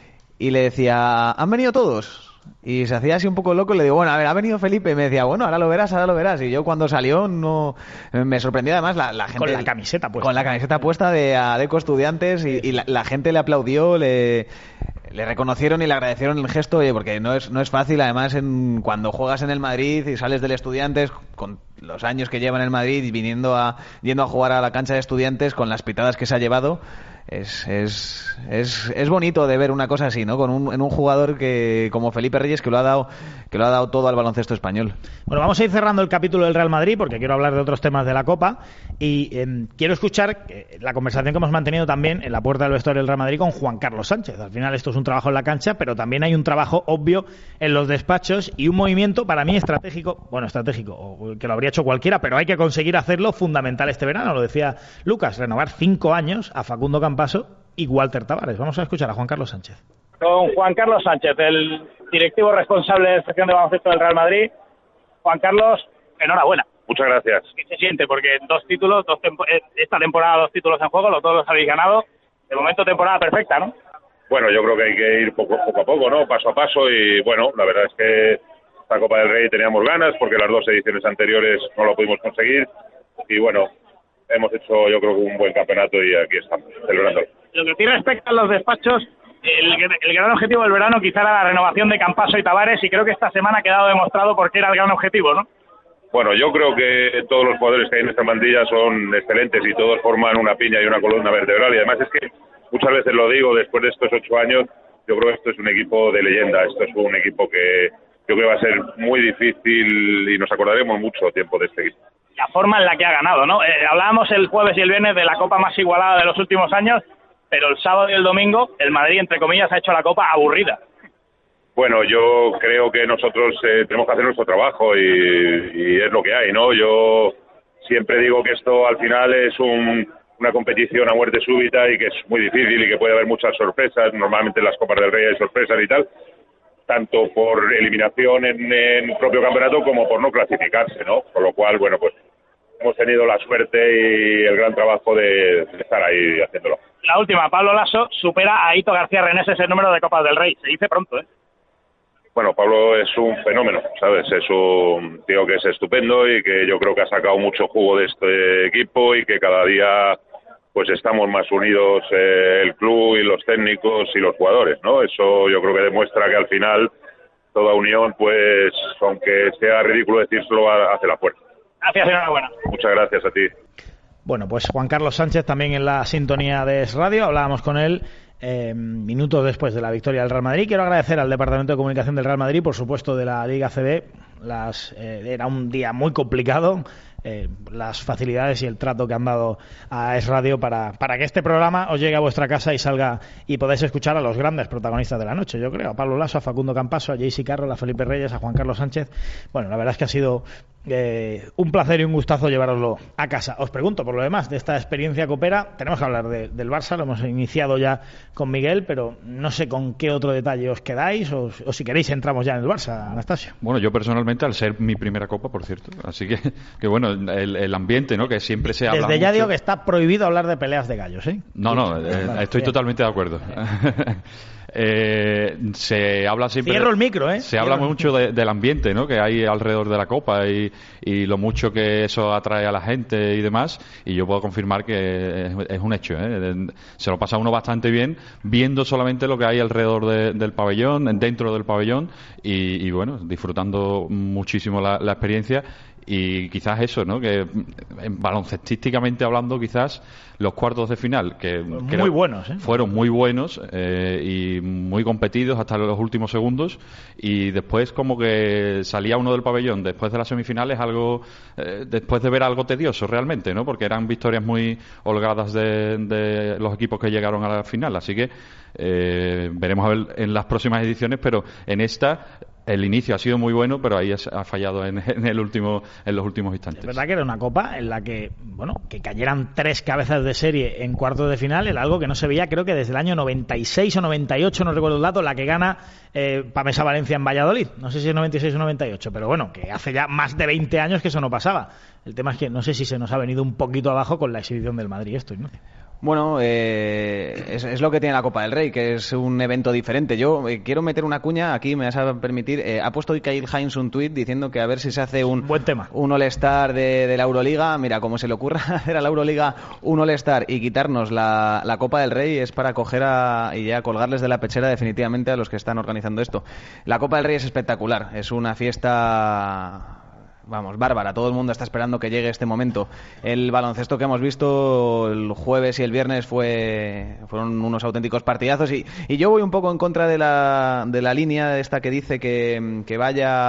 Speaker 2: y le decía, ¿han venido todos? Y se hacía así un poco loco y le digo, bueno, a ver, ha venido Felipe. Y me decía, bueno, ahora lo verás, ahora lo verás. Y yo cuando salió no me sorprendió además la, la gente...
Speaker 7: Con la camiseta puesta.
Speaker 2: Con la camiseta puesta de Adeco Estudiantes y, y la, la gente le aplaudió, le... Le reconocieron y le agradecieron el gesto, oye, porque no es no es fácil, además, en, cuando juegas en el Madrid y sales del Estudiantes, con los años que lleva en el Madrid y viniendo a, yendo a jugar a la cancha de Estudiantes, con las pitadas que se ha llevado, es es, es, es bonito de ver una cosa así, ¿no? Con un, en un jugador que como Felipe Reyes, que lo ha dado que lo ha dado todo al baloncesto español.
Speaker 7: Bueno, vamos a ir cerrando el capítulo del Real Madrid porque quiero hablar de otros temas de la Copa y eh, quiero escuchar eh, la conversación que hemos mantenido también en la puerta del vestuario del Real Madrid con Juan Carlos Sánchez. Al final esto es un trabajo en la cancha, pero también hay un trabajo obvio en los despachos y un movimiento para mí estratégico, bueno, estratégico, o que lo habría hecho cualquiera, pero hay que conseguir hacerlo fundamental este verano. Lo decía Lucas, renovar cinco años a Facundo Campaso y Walter Tavares. Vamos a escuchar a Juan Carlos Sánchez.
Speaker 11: Con Juan Carlos Sánchez, el directivo responsable de la sección de baloncesto del Real Madrid. Juan Carlos, enhorabuena.
Speaker 10: Muchas gracias.
Speaker 11: ¿Qué se siente? Porque dos títulos, dos tempo- esta temporada dos títulos en juego, los dos los habéis ganado. De momento temporada perfecta, ¿no?
Speaker 10: Bueno, yo creo que hay que ir poco, poco a poco, ¿no? Paso a paso y bueno, la verdad es que esta Copa del Rey teníamos ganas porque las dos ediciones anteriores no lo pudimos conseguir y bueno, hemos hecho yo creo que un buen campeonato y aquí estamos, celebrando.
Speaker 11: Lo que tiene respecto a los despachos, el, el gran objetivo del verano quizá era la renovación de Campaso y Tavares y creo que esta semana ha quedado demostrado por qué era el gran objetivo, ¿no?
Speaker 10: Bueno, yo creo que todos los jugadores que hay en esta plantilla son excelentes y todos forman una piña y una columna vertebral y además es que muchas veces lo digo, después de estos ocho años, yo creo que esto es un equipo de leyenda, esto es un equipo que yo creo que va a ser muy difícil y nos acordaremos mucho tiempo de este equipo.
Speaker 11: La forma en la que ha ganado, ¿no? Eh, hablábamos el jueves y el viernes de la Copa más igualada de los últimos años, pero el sábado y el domingo el Madrid, entre comillas, ha hecho la Copa aburrida.
Speaker 10: Bueno, yo creo que nosotros eh, tenemos que hacer nuestro trabajo y, y es lo que hay, ¿no? Yo siempre digo que esto al final es un, una competición a muerte súbita y que es muy difícil y que puede haber muchas sorpresas. Normalmente en las Copas del Rey hay sorpresas y tal, tanto por eliminación en el propio campeonato como por no clasificarse, ¿no? Con lo cual, bueno, pues hemos tenido la suerte y el gran trabajo de, de estar ahí haciéndolo.
Speaker 11: La última, Pablo Laso supera a Hito García Renés ese número de Copas del Rey. Se dice pronto, ¿eh?
Speaker 10: Bueno, Pablo es un fenómeno, ¿sabes? Es un tío que es estupendo y que yo creo que ha sacado mucho jugo de este equipo y que cada día pues estamos más unidos eh, el club y los técnicos y los jugadores, ¿no? Eso yo creo que demuestra que al final toda unión, pues aunque sea ridículo decírselo, hace la fuerza.
Speaker 11: Gracias, enhorabuena.
Speaker 10: Muchas gracias a ti.
Speaker 7: Bueno, pues Juan Carlos Sánchez también en la sintonía de Es Radio, hablábamos con él eh, minutos después de la victoria del Real Madrid. Quiero agradecer al Departamento de Comunicación del Real Madrid, por supuesto de la Liga C B, las, eh, era un día muy complicado, eh, las facilidades y el trato que han dado a Es Radio para, para que este programa os llegue a vuestra casa y salga y podáis escuchar a los grandes protagonistas de la noche, yo creo, a Pablo Laso, a Facundo Campaso, a Jaycee Carroll, a Felipe Reyes, a Juan Carlos Sánchez. Bueno, la verdad es que ha sido eh, un placer y un gustazo llevaroslo a casa. Os pregunto, por lo demás, de esta experiencia copera, tenemos que hablar de, del Barça, lo hemos iniciado ya con Miguel, pero no sé con qué otro detalle os quedáis o, o si queréis entramos ya en el Barça, Anastasio.
Speaker 8: Bueno, yo personalmente, al ser mi primera copa, por cierto, así que, que bueno, el, el ambiente, ¿no? Que siempre se habla
Speaker 7: Desde ya
Speaker 8: mucho.
Speaker 7: Digo que está prohibido hablar de peleas de gallos, ¿eh?
Speaker 8: No, no, eh,
Speaker 7: vale,
Speaker 8: estoy
Speaker 7: bien.
Speaker 8: totalmente de acuerdo. eh, se habla siempre...
Speaker 7: Cierro el micro, ¿eh?
Speaker 8: Se
Speaker 7: Cierro
Speaker 8: habla
Speaker 7: el
Speaker 8: mucho de, del ambiente, ¿no? Que hay alrededor de la Copa y, y lo mucho que eso atrae a la gente y demás. Y yo puedo confirmar que es, es un hecho, ¿eh? Se lo pasa uno bastante bien viendo solamente lo que hay alrededor de, del pabellón, dentro del pabellón y, y bueno, disfrutando muchísimo la, la experiencia. Y quizás eso, ¿no? Que en baloncestísticamente hablando, quizás los cuartos de final, que
Speaker 7: muy
Speaker 8: creo,
Speaker 7: buenos, ¿eh?
Speaker 8: fueron muy buenos eh, y muy competidos hasta los últimos segundos, y después como que salía uno del pabellón después de las semifinales algo eh, después de ver algo tedioso realmente, ¿no? Porque eran victorias muy holgadas de, de los equipos que llegaron a la final, así que eh, veremos a ver en las próximas ediciones, pero en esta el inicio ha sido muy bueno, pero ahí ha fallado en, en el último, en los últimos instantes.
Speaker 7: Es verdad que era una copa en la que, bueno, que cayeran tres cabezas de serie en cuartos de final era algo que no se veía, creo que desde el año noventa y seis o noventa y ocho, no recuerdo el dato, la que gana eh, Pamesa Valencia en Valladolid. No sé si es noventa y seis o noventa y ocho, pero bueno, que hace ya más de veinte años que eso no pasaba. El tema es que no sé si se nos ha venido un poquito abajo con la exhibición del Madrid esto, Ignacio.
Speaker 2: Bueno, eh, es, es lo que tiene la Copa del Rey, que es un evento diferente. Yo eh, quiero meter una cuña, aquí me vas a permitir. Eh, ha puesto Kyle Hines un tuit diciendo que a ver si se hace un,
Speaker 7: Buen tema.
Speaker 2: un All-Star de, de la Euroliga. Mira, como se le ocurra hacer a la Euroliga un All-Star y quitarnos la, la Copa del Rey, es para coger a, y ya colgarles de la pechera definitivamente a los que están organizando esto. La Copa del Rey es espectacular, es una fiesta... Vamos, bárbara, todo el mundo está esperando que llegue este momento. El baloncesto que hemos visto el jueves y el viernes fue fueron unos auténticos partidazos y, y yo voy un poco en contra de la, de la línea esta que dice que, que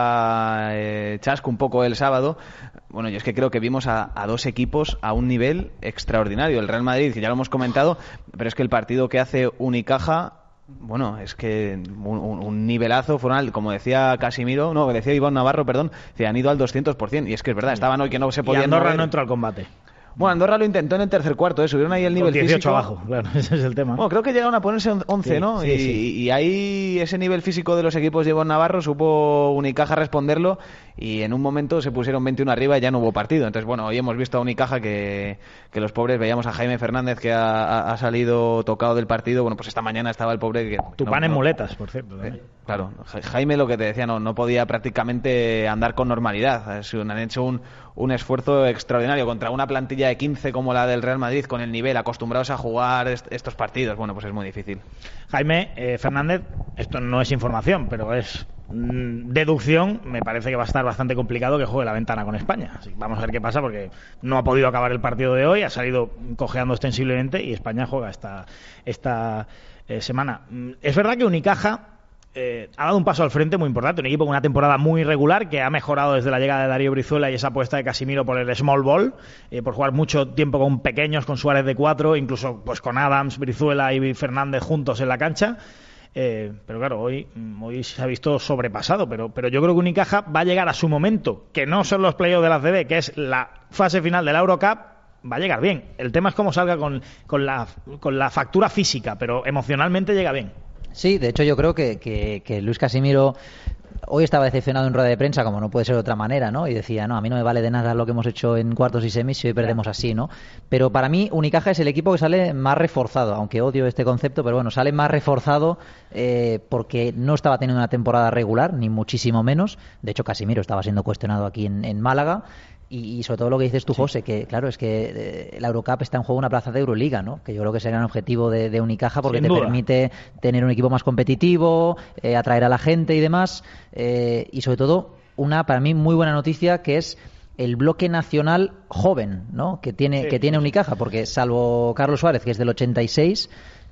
Speaker 2: vaya eh, chasco un poco el sábado. Bueno, yo es que creo que vimos a, a dos equipos a un nivel extraordinario. El Real Madrid, que ya lo hemos comentado, pero es que el partido que hace Unicaja... Bueno, es que un, un nivelazo, fueron al, como decía Casimiro, no, decía Iván Navarro, perdón, se han ido al doscientos por ciento, y es que es verdad, estaban hoy que no se podían
Speaker 7: Y Andorra
Speaker 2: mover.
Speaker 7: no entró al combate.
Speaker 2: Bueno, Andorra lo intentó en el tercer cuarto, ¿eh? Subieron ahí el nivel
Speaker 7: dieciocho
Speaker 2: físico.
Speaker 7: abajo, claro, ese es el tema.
Speaker 2: Bueno, creo que llegaron a ponerse once,
Speaker 7: Sí,
Speaker 2: ¿no?
Speaker 7: sí,
Speaker 2: y,
Speaker 7: sí.
Speaker 2: y ahí ese nivel físico de los equipos de Iván Navarro supo Unicaja responderlo y en un momento se pusieron veintiuno arriba y ya no hubo partido. Entonces, bueno, hoy hemos visto a Unicaja que, que los pobres, veíamos a Jaime Fernández que ha, ha salido tocado del partido. Bueno, pues esta mañana estaba el pobre que...
Speaker 7: Tupán
Speaker 2: no,
Speaker 7: en
Speaker 2: no,
Speaker 7: muletas, por cierto. También.
Speaker 2: Claro, Jaime, lo que te decía, no, no podía prácticamente andar con normalidad. Han hecho un, un esfuerzo extraordinario contra una plantilla de quince como la del Real Madrid, con el nivel, acostumbrados a jugar est- estos partidos. Bueno, pues es muy difícil.
Speaker 7: Jaime eh, Fernández, esto no es información, pero es mm, deducción. Me parece que va a estar bastante complicado que juegue la ventana con España. Así que vamos a ver qué pasa, porque no ha podido acabar el partido de hoy, ha salido cojeando ostensiblemente y España juega esta, esta eh, semana. Es verdad que Unicaja Eh, ha dado un paso al frente muy importante, un equipo con una temporada muy irregular que ha mejorado desde la llegada de Darío Brizuela y esa apuesta de Casimiro por el small ball, eh, por jugar mucho tiempo con pequeños, con Suárez de cuatro, incluso pues con Adams, Brizuela y Fernández juntos en la cancha. Eh, pero claro, hoy, hoy se ha visto sobrepasado, pero, pero yo creo que Unicaja va a llegar a su momento, que no son los playoffs de la A C B, que es la fase final de la Eurocup. Va a llegar bien. El tema es cómo salga con, con, la, con la factura física, pero emocionalmente llega bien.
Speaker 9: Sí, de hecho yo creo que, que, que Luis Casimiro hoy estaba decepcionado en rueda de prensa, como no puede ser de otra manera, ¿no? Y decía, no, a mí no me vale de nada lo que hemos hecho en cuartos y semis si hoy perdemos así, ¿no? Pero para mí Unicaja es el equipo que sale más reforzado, aunque odio este concepto, pero bueno, sale más reforzado eh, porque no estaba teniendo una temporada regular, ni muchísimo menos. De hecho, Casimiro estaba siendo cuestionado aquí en, en Málaga. Y, y sobre todo lo que dices tú, José, que claro, es que eh, la Eurocup está en juego una plaza de Euroliga, ¿no? Que yo creo que sería un objetivo de, de Unicaja porque
Speaker 7: Sin
Speaker 9: te
Speaker 7: duda.
Speaker 9: permite tener un equipo más competitivo, eh, atraer a la gente y demás. Eh, y sobre todo, una para mí muy buena noticia que es el bloque nacional joven, ¿no? Que tiene,
Speaker 7: Sí,
Speaker 9: que tiene
Speaker 7: sí.
Speaker 9: Unicaja, porque salvo Carlos Suárez, que es del ochenta y seis,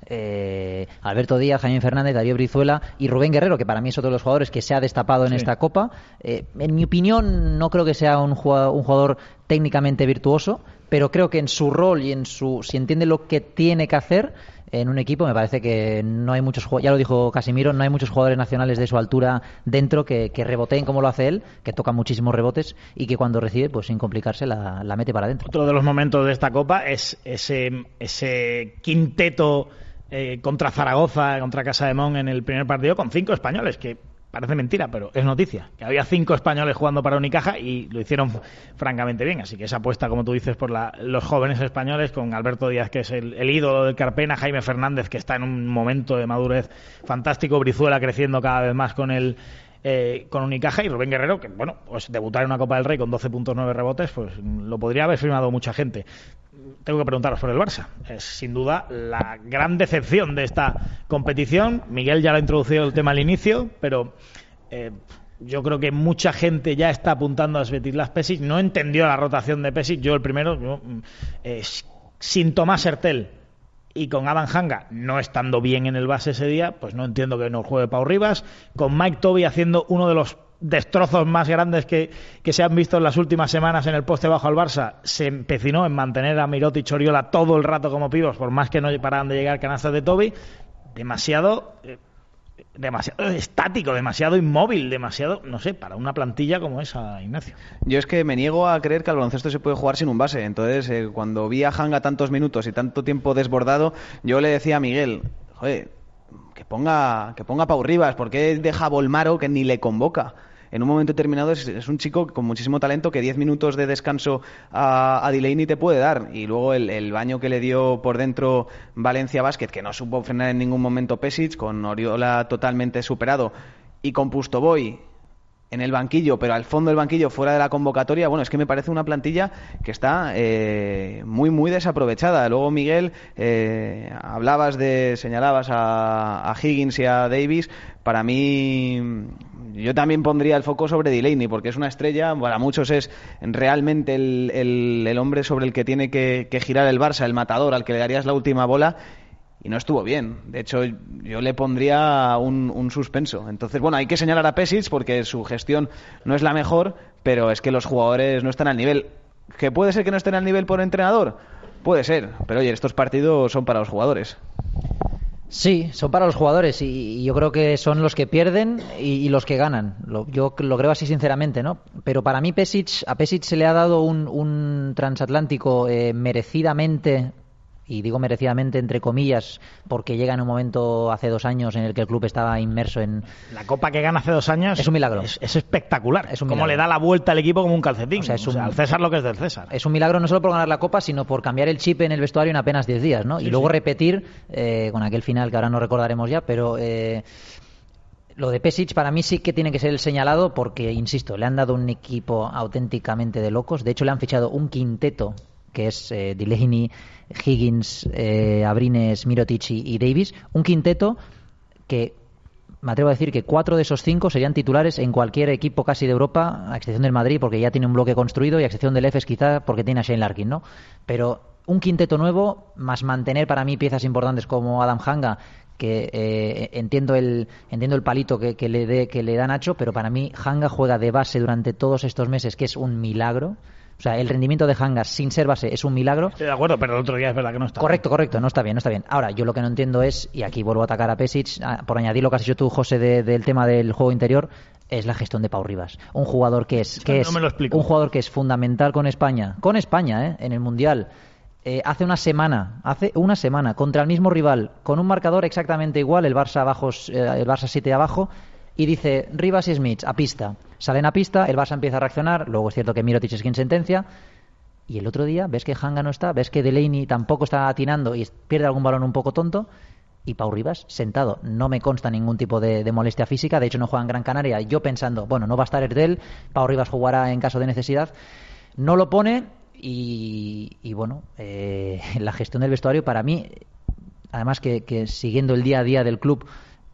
Speaker 9: eh, Alberto Díaz, Jaime Fernández, Darío Brizuela y Rubén Guerrero, que para mí es otro de los jugadores que se ha destapado en
Speaker 7: Sí.
Speaker 9: esta Copa. Eh, en mi opinión, no creo que sea un jugador, un jugador técnicamente virtuoso, pero creo que en su rol y en su, si entiende lo que tiene que hacer en un equipo, me parece que no hay muchos jugadores, ya lo dijo Casimiro, no hay muchos jugadores nacionales de su altura dentro que, que reboteen como lo hace él, que toca muchísimos rebotes y que cuando recibe, pues sin complicarse, la, la mete para adentro.
Speaker 7: Otro de los momentos de esta Copa es ese, ese quinteto eh, contra Zaragoza, contra Casa de Mon en el primer partido con cinco españoles, que parece mentira, pero es noticia, que había cinco españoles jugando para Unicaja y lo hicieron francamente bien, así que esa apuesta, como tú dices, por la, los jóvenes españoles, con Alberto Díaz, que es el, el ídolo del Carpena, Jaime Fernández, que está en un momento de madurez fantástico, Brizuela creciendo cada vez más con el eh, con Unicaja, y Rubén Guerrero, que bueno, pues debutar en una Copa del Rey con doce puntos nueve rebotes, pues lo podría haber firmado mucha gente. Tengo que preguntaros por el Barça. Es sin duda la gran decepción de esta competición. Miguel ya lo ha introducido el tema al inicio, pero eh, Yo creo que mucha gente ya está apuntando a Svetslav Pešić. No entendió la rotación de Pešić. Yo el primero, yo, eh, sin Tomás Hertel y con Adam Hanga no estando bien en el base ese día, pues no entiendo que no juegue Pau Ribas. Con Mike Toby haciendo uno de los destrozos más grandes que, que se han visto en las últimas semanas en el poste bajo al Barça, se empecinó en mantener a Mirotic y Oriola todo el rato como pibos, por más que no pararan de llegar canastas de Toby. Demasiado... Eh, demasiado estático, demasiado inmóvil, demasiado, no sé, para una plantilla como esa, Ignacio.
Speaker 2: Yo es que me niego a creer que al baloncesto se puede jugar sin un base. Entonces, eh, cuando vi a Hanga tantos minutos y tanto tiempo desbordado, yo le decía a Miguel, joder, que ponga, que ponga Pau Ribas, ¿por qué deja a Bolmaro que ni le convoca? En un momento determinado es, es un chico con muchísimo talento que diez minutos de descanso a, a Delaney te puede dar. Y luego el, el baño que le dio por dentro Valencia Basket, que no supo frenar en ningún momento Pešić, con Oriola totalmente superado y con Pustovoy en el banquillo, pero al fondo del banquillo, fuera de la convocatoria. Bueno, es que me parece una plantilla que está eh, muy, muy desaprovechada. Luego, Miguel, eh, hablabas de, señalabas a, a Higgins y a Davis. Para mí, yo también pondría el foco sobre Delaney, porque es una estrella, para muchos es realmente el, el, el hombre sobre el que tiene que, que girar el Barça, el matador, al que le darías la última bola. Y no estuvo bien. De hecho, yo le pondría un, un suspenso. Entonces, bueno, hay que señalar a Pešić porque su gestión no es la mejor, pero es que los jugadores no están al nivel. ¿Que puede ser que no estén al nivel por entrenador? Puede ser, pero oye, estos partidos son para los jugadores.
Speaker 9: Sí, son para los jugadores y, y yo creo que son los que pierden y, y los que ganan. Lo, yo lo creo así sinceramente, ¿no? Pero para mí Pešić, a Pešić se le ha dado un, un transatlántico eh, merecidamente... y digo merecidamente entre comillas porque llega en un momento hace dos años en el que el club estaba inmerso en...
Speaker 7: La copa que gana hace dos años
Speaker 9: es un milagro.
Speaker 7: Es, es espectacular.
Speaker 9: Es un
Speaker 7: Como
Speaker 9: milagro.
Speaker 7: le da la vuelta al equipo como un calcetín.
Speaker 9: O sea, es un...
Speaker 7: o sea, al César lo que es del César.
Speaker 9: Es un milagro no solo por ganar la copa, sino por cambiar el chip en el vestuario en apenas diez días, ¿no?
Speaker 7: Sí,
Speaker 9: y luego
Speaker 7: sí.
Speaker 9: repetir eh, con aquel final que ahora no recordaremos ya, pero... Eh, lo de Pešić para mí sí que tiene que ser el señalado porque, insisto, le han dado un equipo auténticamente de locos. De hecho, le han fichado un quinteto que es eh, Delaney, Higgins, eh, Abrines, Mirotic y, y Davis. Un quinteto que me atrevo a decir que cuatro de esos cinco serían titulares en cualquier equipo casi de Europa, a excepción del Madrid porque ya tiene un bloque construido y a excepción del Efes quizá porque tiene a Shane Larkin, ¿no? Pero un quinteto nuevo, más mantener para mí piezas importantes como Adam Hanga, que eh, entiendo el entiendo el palito que, que le dé que le da Nacho, pero para mí Hanga juega de base durante todos estos meses, que es un milagro. O sea, el rendimiento de Hanga sin ser base es un milagro.
Speaker 7: Estoy de acuerdo, pero el otro día es verdad que no está
Speaker 9: Correcto, bien. correcto, no está bien, no está bien. Ahora, yo lo que no entiendo es, y aquí vuelvo a atacar a Pešić, a, por añadir lo que has dicho tú, José, de, del tema del juego interior, es la gestión de Pau Ribas. Un jugador que es, que
Speaker 7: no
Speaker 9: es
Speaker 7: me lo explico.
Speaker 9: un jugador que es fundamental con España, con España, ¿eh? En el Mundial. Eh, hace una semana, hace una semana, contra el mismo rival, con un marcador exactamente igual, el Barça abajo, eh, el Barça siete abajo, y dice Ribas y Smith a pista. Salen a pista, el Barça empieza a reaccionar, luego es cierto que Mirotic es quien sentencia. Y el otro día ves que Hanga no está, ves que Delaney tampoco está atinando y pierde algún balón un poco tonto, y Pau Ribas sentado. No me consta ningún tipo de, de molestia física, de hecho no juega en Gran Canaria. Yo pensando, bueno, no va a estar Erdel, Pau Ribas jugará en caso de necesidad. No lo pone y, y bueno, eh, la gestión del vestuario para mí, además que, que siguiendo el día a día del club,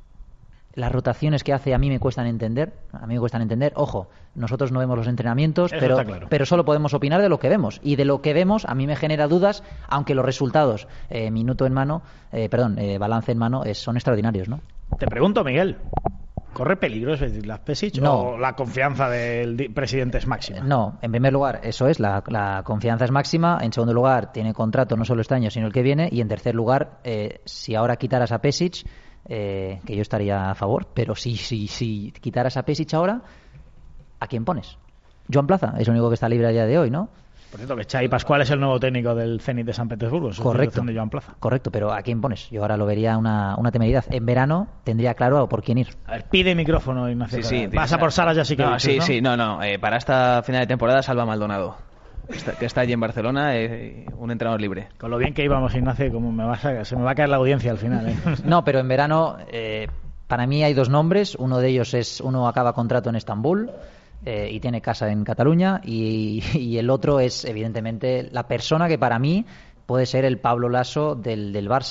Speaker 9: las rotaciones que hace a mí me cuestan entender, a mí me cuestan entender. Ojo, nosotros no vemos los entrenamientos,
Speaker 7: Eso
Speaker 9: pero,
Speaker 7: está claro.
Speaker 9: pero solo podemos opinar de lo que vemos. Y de lo que vemos a mí me genera dudas, aunque los resultados, eh, minuto en mano, eh, perdón, eh, balance en mano, eh, son extraordinarios, ¿no?
Speaker 7: Te pregunto, Miguel, ¿corre peligro Svetslav Pešić
Speaker 9: No.
Speaker 7: o la confianza del di- presidente es máxima?
Speaker 9: No, en primer lugar, eso es, la, la confianza es máxima. En segundo lugar, tiene contrato no solo este año, sino el que viene. Y en tercer lugar, eh, si ahora quitaras a Pešić, eh, que yo estaría a favor, pero si, si, si quitaras a Pešić ahora, ¿a quién pones? Joan Plaza, es el único que está libre a día de hoy, ¿no?
Speaker 7: Por cierto, que Xavi Pascual es el nuevo técnico del Zenit de San Petersburgo, es
Speaker 9: Correcto.
Speaker 7: de Joan Plaza.
Speaker 9: Correcto, pero ¿a quién pones? Yo ahora lo vería una, una temeridad. En verano tendría claro por quién ir.
Speaker 7: A ver, pide micrófono, Ignacio.
Speaker 2: Sí, sí,
Speaker 7: Pasa por Salas ya sí que
Speaker 2: no,
Speaker 7: dices,
Speaker 2: sí,
Speaker 7: ¿no?
Speaker 2: sí, no, no. Eh, para esta final de temporada, Salva Maldonado, está- que está allí en Barcelona, eh, un entrenador libre.
Speaker 7: Con lo bien que íbamos, Ignacio, como me vas a, se me va a caer la audiencia al final. ¿eh?
Speaker 9: No, pero en verano, eh, para mí hay dos nombres. Uno de ellos es, uno acaba contrato en Estambul eh, y tiene casa en Cataluña, y, y el otro es, evidentemente, la persona que para mí puede ser el Pablo Laso del, del Barça,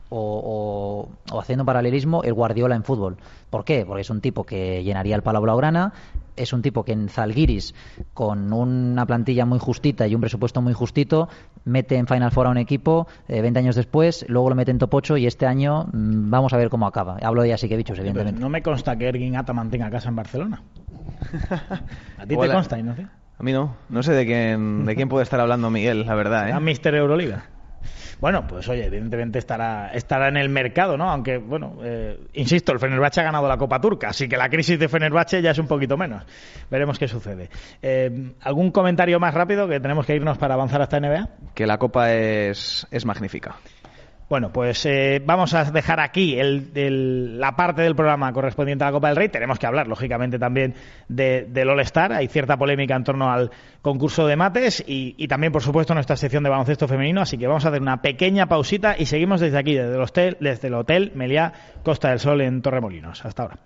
Speaker 9: o, o, o haciendo paralelismo el Guardiola en fútbol. ¿Por qué? Porque es un tipo que llenaría el Palau Blaugrana, es un tipo que en Zalgiris, con una plantilla muy justita y un presupuesto muy justito, mete en Final Four a un equipo, eh, veinte años después, luego lo mete en top ocho y este año mmm, vamos a ver cómo acaba. Hablo de Jasikevičius, evidentemente.
Speaker 7: Pero no me consta que Ergin Ataman tenga casa en Barcelona. ¿A ti
Speaker 2: Hola.
Speaker 7: te consta, no sé?
Speaker 2: A mí no. No sé de quién, de quién puede estar hablando Miguel, la verdad, ¿eh?
Speaker 7: A míster Euroliga. Bueno, pues oye, evidentemente estará estará en el mercado, ¿no? Aunque, bueno, eh, insisto, el Fenerbahce ha ganado la Copa Turca, así que la crisis de Fenerbahce ya es un poquito menos. Veremos qué sucede. Eh, ¿Algún comentario más rápido, que tenemos que irnos para avanzar hasta N B A?
Speaker 2: Que la Copa es, es magnífica.
Speaker 7: Bueno, pues eh, vamos a dejar aquí el, el, la parte del programa correspondiente a la Copa del Rey. Tenemos que hablar, lógicamente, también de, del All-Star. Hay cierta polémica en torno al concurso de mates y, y también, por supuesto, nuestra sección de baloncesto femenino. Así que vamos a hacer una pequeña pausita y seguimos desde aquí, desde el hotel, desde el hotel Meliá Costa del Sol en Torremolinos. Hasta ahora.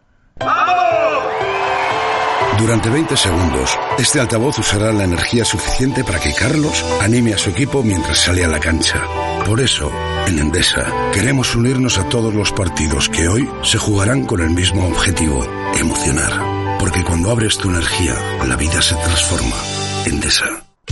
Speaker 16: Durante veinte segundos, este altavoz usará la energía suficiente para que Carlos anime a su equipo mientras sale a la cancha. Por eso, en Endesa, queremos unirnos a todos los partidos que hoy se jugarán con el mismo objetivo, emocionar. Porque cuando abres tu energía, la vida se transforma. Endesa.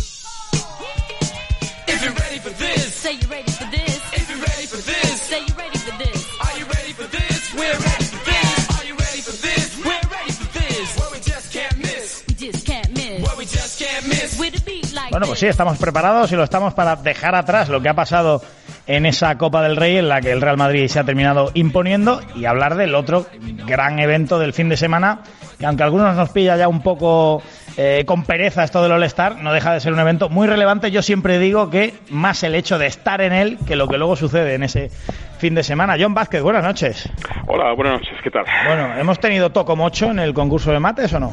Speaker 7: Bueno, pues sí, estamos preparados y lo estamos para dejar atrás lo que ha pasado en esa Copa del Rey en la que el Real Madrid se ha terminado imponiendo y hablar del otro gran evento del fin de semana, que aunque a algunos nos pilla ya un poco eh, con pereza esto del All-Star, no deja de ser un evento muy relevante. Yo siempre digo que más el hecho de estar en él que lo que luego sucede en ese fin de semana. John Vázquez, buenas noches.
Speaker 17: Hola, buenas noches, ¿qué tal?
Speaker 7: Bueno, ¿hemos tenido tocomocho en el concurso de mates o no?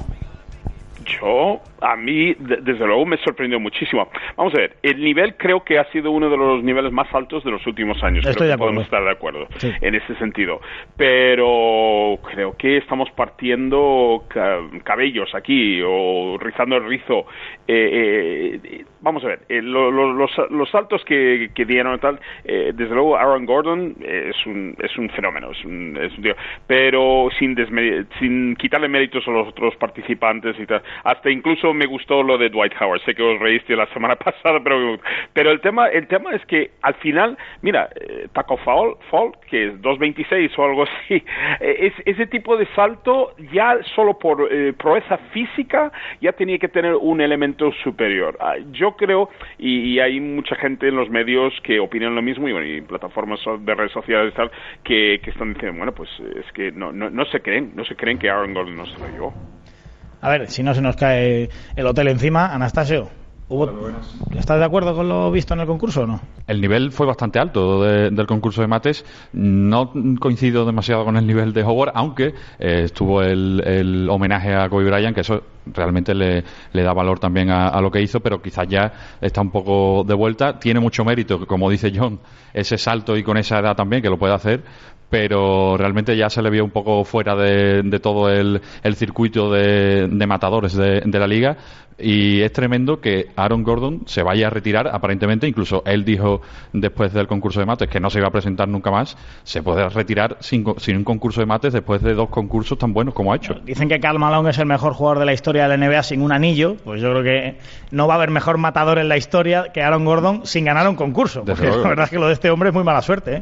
Speaker 17: Yo, a mí, de, desde luego, me sorprendió muchísimo. Vamos a ver, el nivel creo que ha sido uno de los niveles más altos de los últimos años.
Speaker 7: Estoy
Speaker 17: creo
Speaker 7: de
Speaker 17: que
Speaker 7: acuerdo.
Speaker 17: podemos estar de acuerdo
Speaker 7: Sí.
Speaker 17: en ese sentido. Pero creo que estamos partiendo ca- cabellos aquí o rizando el rizo. Eh, eh, vamos a ver, eh, lo, lo, los, los saltos que, que dieron y tal, eh, desde luego Aaron Gordon es un, es un fenómeno, es un, es un tío, pero sin, desme- sin quitarle méritos a los otros participantes y tal. Hasta incluso me gustó lo de Dwight Howard. Sé que os reíste la semana pasada, pero pero el tema el tema es que al final, mira, eh, Taco Fall, Fall, que es dos veintiséis o algo así, eh, es, ese tipo de salto ya solo por eh, proeza física ya tenía que tener un elemento superior. Ah, yo creo, y, y hay mucha gente en los medios que opinan lo mismo, y, bueno, y plataformas de redes sociales y tal, que, que están diciendo, bueno, pues es que no, no, no se creen, no se creen que Aaron Gordon no se lo llevó.
Speaker 7: A ver, si no se nos cae el hotel encima, Anastasio, ¿hubo... ¿estás de acuerdo con lo visto en el concurso o no?
Speaker 8: El nivel fue bastante alto de, del concurso de mates. No coincido demasiado con el nivel de Howard, aunque eh, estuvo el, el homenaje a Kobe Bryant, que eso realmente le, le da valor también a, a lo que hizo, pero quizás ya está un poco de vuelta. Tiene mucho mérito, como dice John, ese salto y con esa edad también, que lo puede hacer, pero realmente ya se le vio un poco fuera de, de todo el, el circuito de, de matadores de, de la liga, y es tremendo que Aaron Gordon se vaya a retirar, aparentemente. Incluso él dijo después del concurso de mates que no se iba a presentar nunca más. Se puede retirar sin, sin un concurso de mates después de dos concursos tan buenos como ha hecho.
Speaker 7: Dicen que Karl Malone es el mejor jugador de la historia de la N B A sin un anillo. Pues yo creo que no va a haber mejor matador en la historia que Aaron Gordon sin ganar un concurso.
Speaker 2: Desde
Speaker 7: Porque
Speaker 2: luego.
Speaker 7: la verdad es que lo de este hombre es muy mala suerte, ¿eh?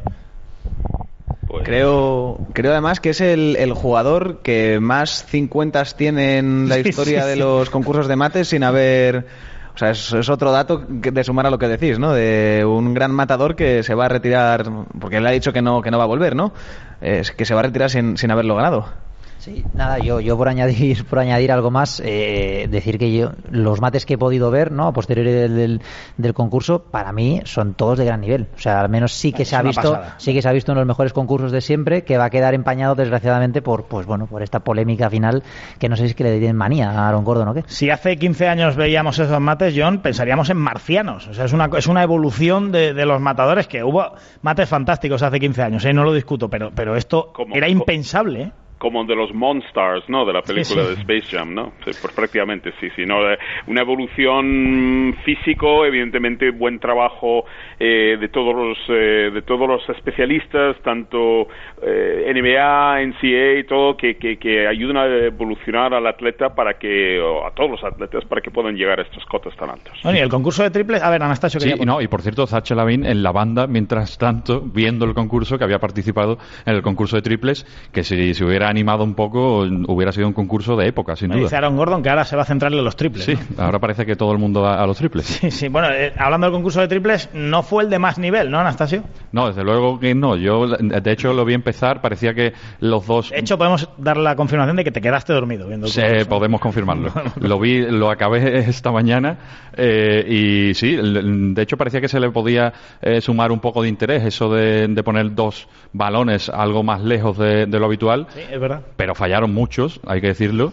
Speaker 2: Creo, creo además que es el, el jugador que más cincuentas tiene en la
Speaker 7: Sí,
Speaker 2: historia
Speaker 7: sí,
Speaker 2: de
Speaker 7: sí.
Speaker 2: los concursos de mates sin haber... O sea, es, es otro dato que- de sumar a lo que decís, ¿no? De un gran matador que se va a retirar, porque él ha dicho que no, que no va a volver, ¿no? Es que se va a retirar sin, sin haberlo ganado.
Speaker 9: Sí, nada, yo, yo por añadir por añadir algo más, eh, decir que yo los mates que he podido ver, ¿no? A posteriori del, del, del concurso, para mí son todos de gran nivel. O sea, al menos sí que
Speaker 7: Es
Speaker 9: se ha
Speaker 7: una
Speaker 9: visto,
Speaker 7: pasada.
Speaker 9: sí que se ha visto en los mejores concursos de siempre, que va a quedar empañado desgraciadamente por, pues bueno, por esta polémica final, que no sé si es que le tienen manía a Aaron Gordon o qué.
Speaker 7: Si hace quince años veíamos esos mates, John, pensaríamos en marcianos. O sea, es una, es una evolución de, de los matadores, que hubo mates fantásticos hace quince años, ¿eh? No lo discuto, pero, pero esto era impensable, ¿eh?
Speaker 17: como de los Monsters, ¿no? De la película
Speaker 7: sí, sí.
Speaker 17: de Space Jam, ¿no? Sí, pues prácticamente sí, sí, ¿no? Una evolución físico, evidentemente buen trabajo eh, de todos los eh, de todos los especialistas, tanto eh, N B A, N C A A, todo que, que, que ayudan a evolucionar al atleta para que, o a todos los atletas, para que puedan llegar a estos cotas tan altos.
Speaker 7: Bueno, y el concurso de triples, a ver, Anastasio,
Speaker 8: sí,
Speaker 7: quería...
Speaker 8: no, y por cierto, Sacha Lavin en la banda, mientras tanto, viendo el concurso, que había participado en el concurso de triples, que si se hubiera animado un poco, hubiera sido un concurso de época, sin
Speaker 7: Me
Speaker 8: duda.
Speaker 7: dice Aaron Gordon que ahora se va a centrar en los triples.
Speaker 8: Sí,
Speaker 7: ¿no?
Speaker 8: ahora parece que todo el mundo va a los triples.
Speaker 7: Sí, sí. Bueno, eh, hablando del concurso de triples, no fue el de más nivel, ¿no, Anastasio?
Speaker 8: No, desde luego que no. Yo, de hecho, lo vi empezar, parecía que los dos...
Speaker 7: De hecho, podemos dar la confirmación de que te quedaste dormido viendo el
Speaker 8: Sí,
Speaker 7: concurso.
Speaker 8: podemos confirmarlo. Lo vi, lo acabé esta mañana eh, y sí, de hecho parecía que se le podía eh, sumar un poco de interés, eso de, de poner dos balones algo más lejos de, de lo habitual.
Speaker 7: Sí, es verdad.
Speaker 8: Pero fallaron muchos, hay que decirlo.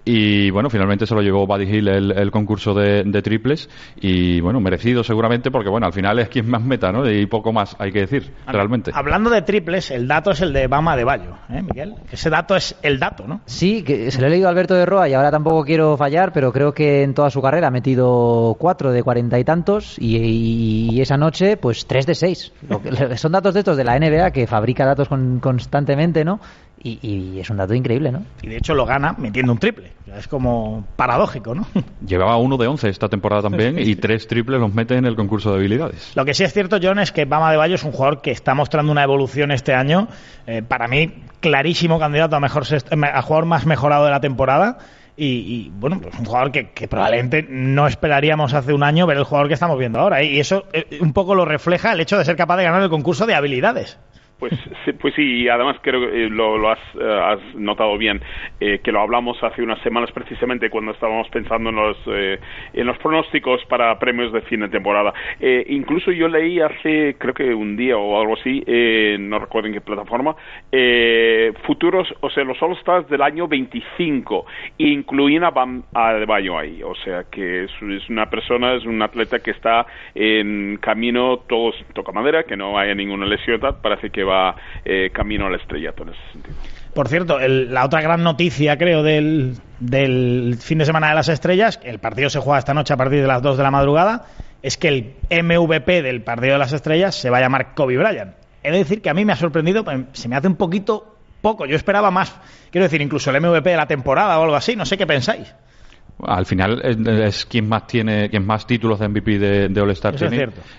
Speaker 8: Y bueno, finalmente se lo llevó Buddy Hield el, el concurso de, de triples y bueno, merecido seguramente porque bueno, al final es quien más meta, ¿no? Y poco más, hay que decir, realmente.
Speaker 7: Hablando de triples, el dato es el de Bam Adebayo, ¿eh, Miguel? Ese dato es el dato, ¿no?
Speaker 9: Sí, que se lo he leído a Alberto de Roa y ahora tampoco quiero fallar, pero creo que en toda su carrera ha metido cuatro de cuarenta y tantos y, y esa noche, pues tres de seis. Lo que, son datos de estos de la N B A que fabrica datos con, constantemente, ¿no? Y, y es un dato increíble, ¿no?
Speaker 7: Y de hecho lo gana metiendo un triple. Es como paradójico, ¿no?
Speaker 8: Llevaba uno de once esta temporada también y tres triples los mete en el concurso de habilidades.
Speaker 7: Lo que sí es cierto, John, es que Bam Adebayo es un jugador que está mostrando una evolución este año. Eh, para mí, clarísimo candidato a, mejor a jugador más mejorado de la temporada. Y, y bueno, pues un jugador que, que probablemente no esperaríamos hace un año ver el jugador que estamos viendo ahora. ¿eh? Y eso eh, un poco lo refleja el hecho de ser capaz de ganar el concurso de habilidades.
Speaker 17: Pues sí, pues sí, y además creo que lo, lo has, uh, has notado bien, eh, que lo hablamos hace unas semanas precisamente cuando estábamos pensando en los eh, en los pronósticos para premios de fin de temporada. Eh, incluso yo leí hace, creo que un día o algo así, eh, no recuerdo en qué plataforma, eh, futuros, o sea, los All-Stars del año veinticinco, incluían a Bam Adebayo ahí, o sea, que es, es una persona, es un atleta que está en camino, todos toca madera, que no haya ninguna lesión, parece que va Eh, camino al estrellato en ese sentido.
Speaker 7: Por cierto, el, la otra gran noticia, creo, del, del fin de semana de las estrellas, el partido se juega esta noche a partir de las dos de la madrugada, es que el M V P del partido de las estrellas se va a llamar Kobe Bryant. He de decir que a mí me ha sorprendido, se me hace un poquito poco, yo esperaba más, quiero decir, incluso el M V P de la temporada o algo así, no sé qué pensáis.
Speaker 8: Al final es, es quien más tiene, quien más títulos de M V P de, de All-Star
Speaker 7: Eso
Speaker 8: tiene
Speaker 7: es cierto.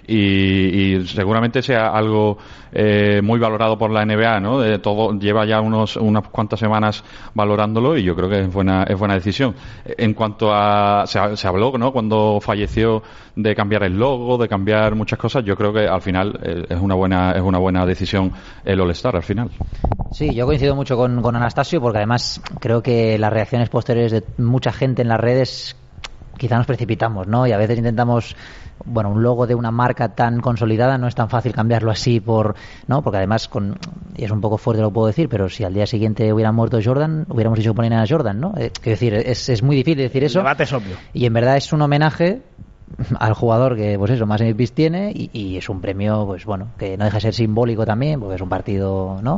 Speaker 8: y, y seguramente sea algo eh, muy valorado por la N B A, ¿no? De todo lleva ya unos unas cuantas semanas valorándolo y yo creo que es buena es buena decisión. En cuanto a se, se habló, ¿no? Cuando falleció de cambiar el logo, de cambiar muchas cosas, yo creo que al final eh, es una buena es una buena decisión el All-Star al final.
Speaker 9: Sí, yo coincido mucho con, con Anastasio porque además creo que las reacciones posteriores de mucha gente en las redes quizá nos precipitamos, ¿no? Y a veces intentamos, bueno, un logo de una marca tan consolidada no es tan fácil cambiarlo así por, ¿no? Porque además con, y es un poco fuerte lo que puedo decir, pero si al día siguiente hubiera muerto Jordan, hubiéramos dicho poner a Jordan, ¿no? Eh, quiero decir, es, es muy difícil decir eso.
Speaker 7: El debate es obvio.
Speaker 9: Y en verdad es un homenaje al jugador que, pues eso, más M V Ps tiene y, y es un premio, pues bueno, que no deja de ser simbólico también, porque es un partido, ¿no?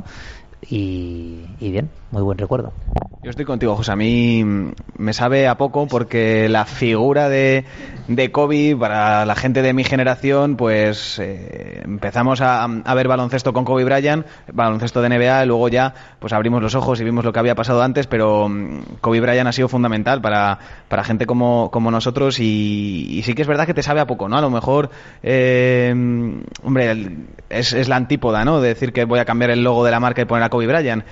Speaker 9: Y, y bien, muy buen recuerdo.
Speaker 2: Yo estoy contigo, José. A mí me sabe a poco porque la figura de, de Kobe, para la gente de mi generación, pues eh, empezamos a, a ver baloncesto con Kobe Bryant, baloncesto de N B A, y luego ya pues abrimos los ojos y vimos lo que había pasado antes, pero Kobe Bryant ha sido fundamental para, para gente como, como nosotros y, y sí que es verdad que te sabe a poco, ¿no? A lo mejor, eh, hombre, el, es, es la antípoda, ¿no? De decir que voy a cambiar el logo de la marca y poner a Kobe Bryant.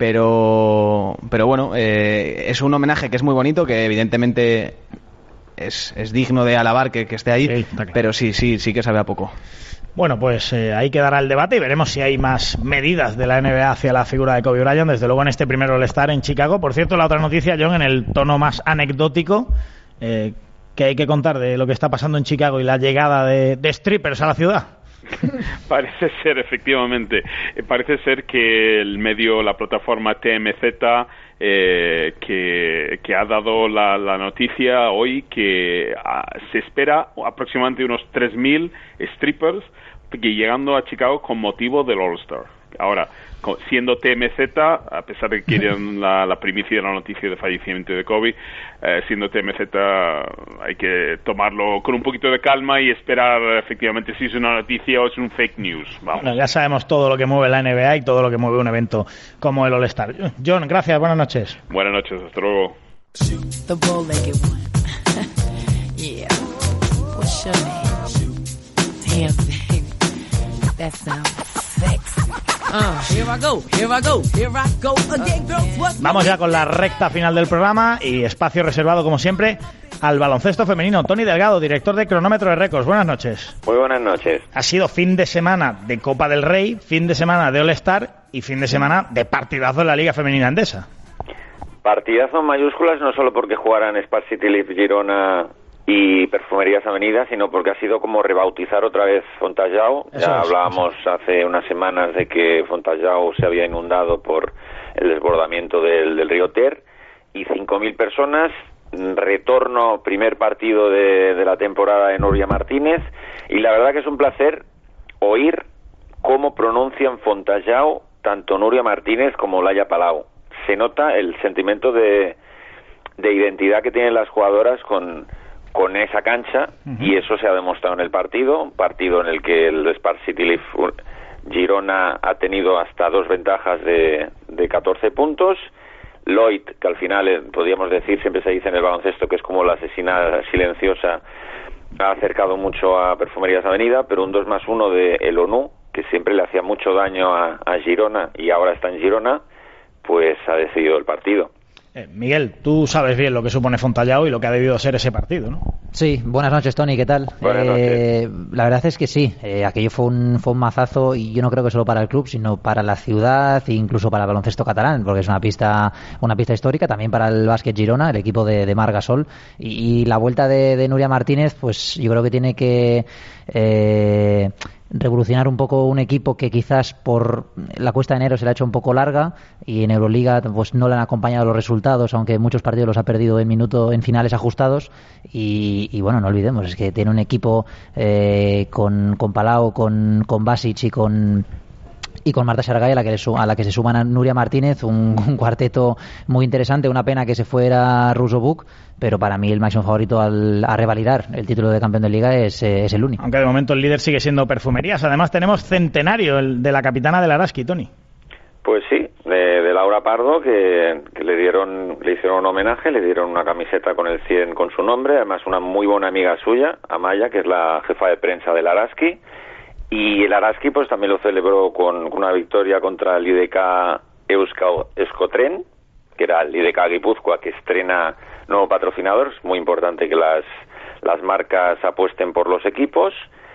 Speaker 2: Pero, pero bueno, eh, es un homenaje que es muy bonito, que evidentemente es, es digno de alabar que, que esté ahí, sí, claro. Pero sí, sí, sí que sabe a poco.
Speaker 7: Bueno, pues eh, ahí quedará el debate y veremos si hay más medidas de la N B A hacia la figura de Kobe Bryant, desde luego en este primer All-Star en Chicago. Por cierto, la otra noticia, John, en el tono más anecdótico, eh, que hay que contar de lo que está pasando en Chicago y la llegada de, de strippers a la ciudad.
Speaker 17: Parece ser, efectivamente, parece ser que el medio, la plataforma T M Z, eh, que, que ha dado la, la noticia hoy que ah, se espera aproximadamente unos tres mil strippers que llegando a Chicago con motivo del All-Star. Ahora, siendo T M Z, a pesar de que quieren la, la primicia de la noticia de fallecimiento de Kobe, eh, siendo T M Z hay que tomarlo con un poquito de calma y esperar efectivamente si es una noticia o es un fake news. Vamos.
Speaker 7: Bueno, ya sabemos todo lo que mueve la N B A y todo lo que mueve un evento como el All-Star. John, gracias, buenas noches.
Speaker 17: Buenas noches, hasta luego.
Speaker 18: The bow-legged one. Yeah. What's your name? Damn, baby. That sounds sexy. Uh, here I go, here I go, here I go again, girls. What's
Speaker 7: Vamos ya con la recta final del programa y espacio reservado, como siempre, al baloncesto femenino. Tony Delgado, director de Cronómetro de Récords. Buenas noches.
Speaker 19: Muy buenas noches.
Speaker 7: Ha sido fin de semana de Copa del Rey, fin de semana de All-Star y fin de semana de partidazo en la Liga Femenina Endesa.
Speaker 19: Partidazo en mayúsculas, no solo porque jugaran Spar City Leaf Girona y Perfumerías Avenida, sino porque ha sido como rebautizar otra vez Fontallao. Ya es, hablábamos eso. hace unas semanas de que Fontallao se había inundado por el desbordamiento del, del río Ter, y cinco mil personas, retorno, primer partido de, de la temporada en Nuria Martínez, y la verdad que es un placer oír cómo pronuncian Fontallao tanto Nuria Martínez como Laia Palau. Se nota el sentimiento de, de identidad que tienen las jugadoras con, con esa cancha, uh-huh. y eso se ha demostrado en el partido, un partido en el que el Spar City Leaf Girona ha tenido hasta dos ventajas de, de catorce puntos. Lloyd, que al final, eh, podríamos decir, siempre se dice en el baloncesto que es como la asesina silenciosa, ha acercado mucho a Perfumerías Avenida, pero un dos más uno de El ONU, que siempre le hacía mucho daño a, a Girona y ahora está en Girona, pues ha decidido el partido.
Speaker 7: Eh, Miguel, tú sabes bien lo que supone Fontallao y lo que ha debido ser ese partido, ¿no?
Speaker 9: Sí, buenas noches, Tony, ¿qué tal?
Speaker 19: Buenas
Speaker 9: eh,
Speaker 19: noches.
Speaker 9: La verdad es que sí, eh, aquello fue un, fue un mazazo, y yo no creo que solo para el club, sino para la ciudad e incluso para el baloncesto catalán, porque es una pista una pista histórica, también para el Básquet Girona, el equipo de, de Marc Gasol, y, y la vuelta de, de Nuria Martínez, pues yo creo que tiene que eh, revolucionar un poco un equipo que quizás por la cuesta de enero se le ha hecho un poco larga, y en Euroliga pues no le han acompañado los resultados, aunque muchos partidos los ha perdido en minuto en finales ajustados, y, y bueno, no olvidemos, es que tiene un equipo eh, con, con Palau, con, con Basic y con y con Marta Xargay, a la que le su- a la que se suman a Nuria Martínez, un, un cuarteto muy interesante. Una pena que se fuera Russo Buc, pero para mí el máximo favorito al, a revalidar el título de campeón de liga es, eh, es el único.
Speaker 7: Aunque de momento el líder sigue siendo Perfumerías. Además tenemos centenario el de la capitana del Araski, Tony.
Speaker 19: Pues sí, de, de Laura Pardo, que, que le dieron le hicieron un homenaje, le dieron una camiseta con el cien con su nombre, además una muy buena amiga suya, Amaya, que es la jefa de prensa del Araski. Y el Araski pues también lo celebró con, con una victoria contra el I D K Euskal Escotren, que era el I D K Guipúzcoa, que estrena nuevo patrocinador. Es muy importante que las, las marcas apuesten por los equipos.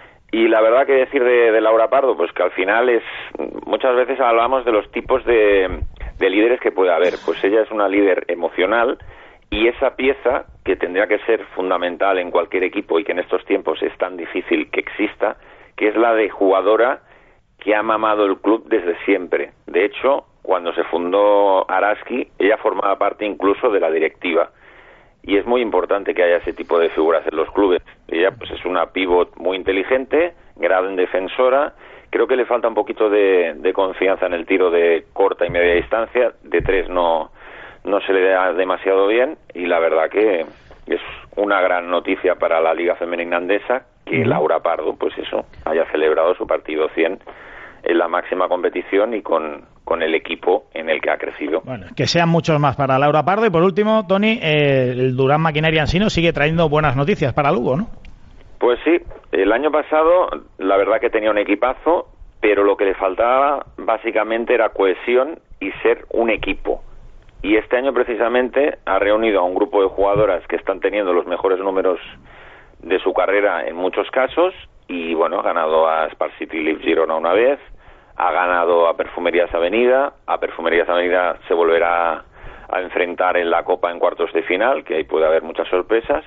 Speaker 19: Y la verdad que decir de, de Laura Pardo, pues que al final es, muchas veces hablamos de los tipos de, de líderes que puede haber. Pues ella es una líder emocional, y esa pieza que tendría que ser fundamental en cualquier equipo y que en estos tiempos es tan difícil que exista, que es la de jugadora que ha mamado el club desde siempre. De hecho, cuando se fundó Araski, ella formaba parte incluso de la directiva. Y es muy importante que haya ese tipo de figuras en los clubes. Ella pues es una pívot muy inteligente, gran defensora. Creo que le falta un poquito de, de confianza en el tiro de corta y media distancia. De tres no, no se le da demasiado bien. Y la verdad que es una gran noticia para la Liga Femenina Endesa que Laura Pardo, pues eso, haya celebrado su partido cien en la máxima competición y con, con el equipo en el que ha crecido.
Speaker 7: Bueno, que sean muchos más para Laura Pardo. Y por último, Tony, eh, el Durán Maquinaria Ensino sigue trayendo buenas noticias para Lugo, ¿no?
Speaker 19: Pues sí, el año pasado la verdad que tenía un equipazo, pero lo que le faltaba básicamente era cohesión y ser un equipo. Y este año precisamente ha reunido a un grupo de jugadoras que están teniendo los mejores números de su carrera en muchos casos, y bueno, ha ganado a Spar City Leaf Girona una vez, ha ganado a Perfumerías Avenida, a Perfumerías Avenida se volverá a enfrentar en la Copa en cuartos de final, que ahí puede haber muchas sorpresas,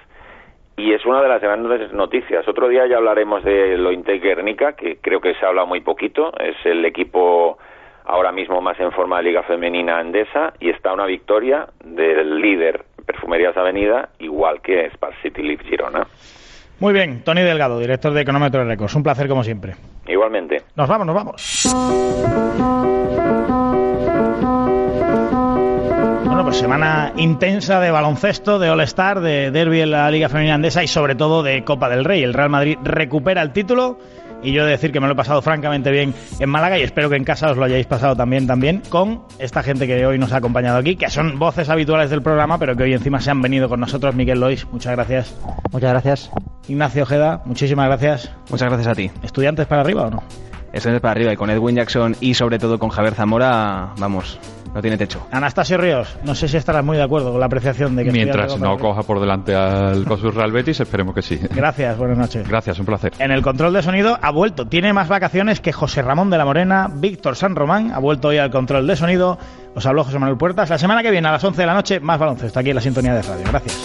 Speaker 19: y es una de las grandes noticias. Otro día ya hablaremos de Lointec Guernica, que creo que se habla muy poquito, es el equipo ahora mismo más en forma de Liga Femenina Endesa, y está una victoria del líder Perfumerías Avenida, igual que Spar City Leaf Girona.
Speaker 7: Muy bien, Tony Delgado, director de Cronómetro de Récords. Un placer como siempre.
Speaker 19: Igualmente.
Speaker 7: Nos vamos, nos vamos. Bueno, pues semana intensa de baloncesto, de All-Star, de derbi en la Liga Femenina Andesa y sobre todo de Copa del Rey. El Real Madrid recupera el título y yo he de decir que me lo he pasado francamente bien en Málaga y espero que en casa os lo hayáis pasado también, también con esta gente que hoy nos ha acompañado aquí, que son voces habituales del programa, pero que hoy encima se han venido con nosotros. Miquel Lois, muchas gracias.
Speaker 9: Muchas gracias.
Speaker 7: Ignacio Ojeda, muchísimas gracias.
Speaker 2: Muchas gracias a ti.
Speaker 7: ¿Estudiantes para arriba o no?
Speaker 2: Estudiantes para arriba y con Edwin Jackson y sobre todo con Javier Zamora, vamos, no tiene techo.
Speaker 7: Anastasio Ríos, no sé si estarás muy de acuerdo con la apreciación de que...
Speaker 8: Mientras no coja por delante al Cosus Real Betis, esperemos que sí.
Speaker 7: Gracias, buenas noches.
Speaker 8: Gracias, un placer.
Speaker 7: En el control de sonido ha vuelto, tiene más vacaciones que José Ramón de la Morena, Víctor San Román, ha vuelto hoy al control de sonido. Os habló José Manuel Puertas. La semana que viene a las once de la noche, más baloncesto aquí en la sintonía de radio. Gracias.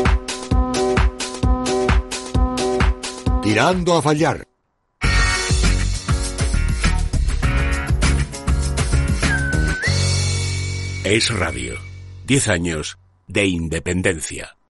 Speaker 1: Tirando a fallar.
Speaker 20: Es Radio. Diez años de independencia.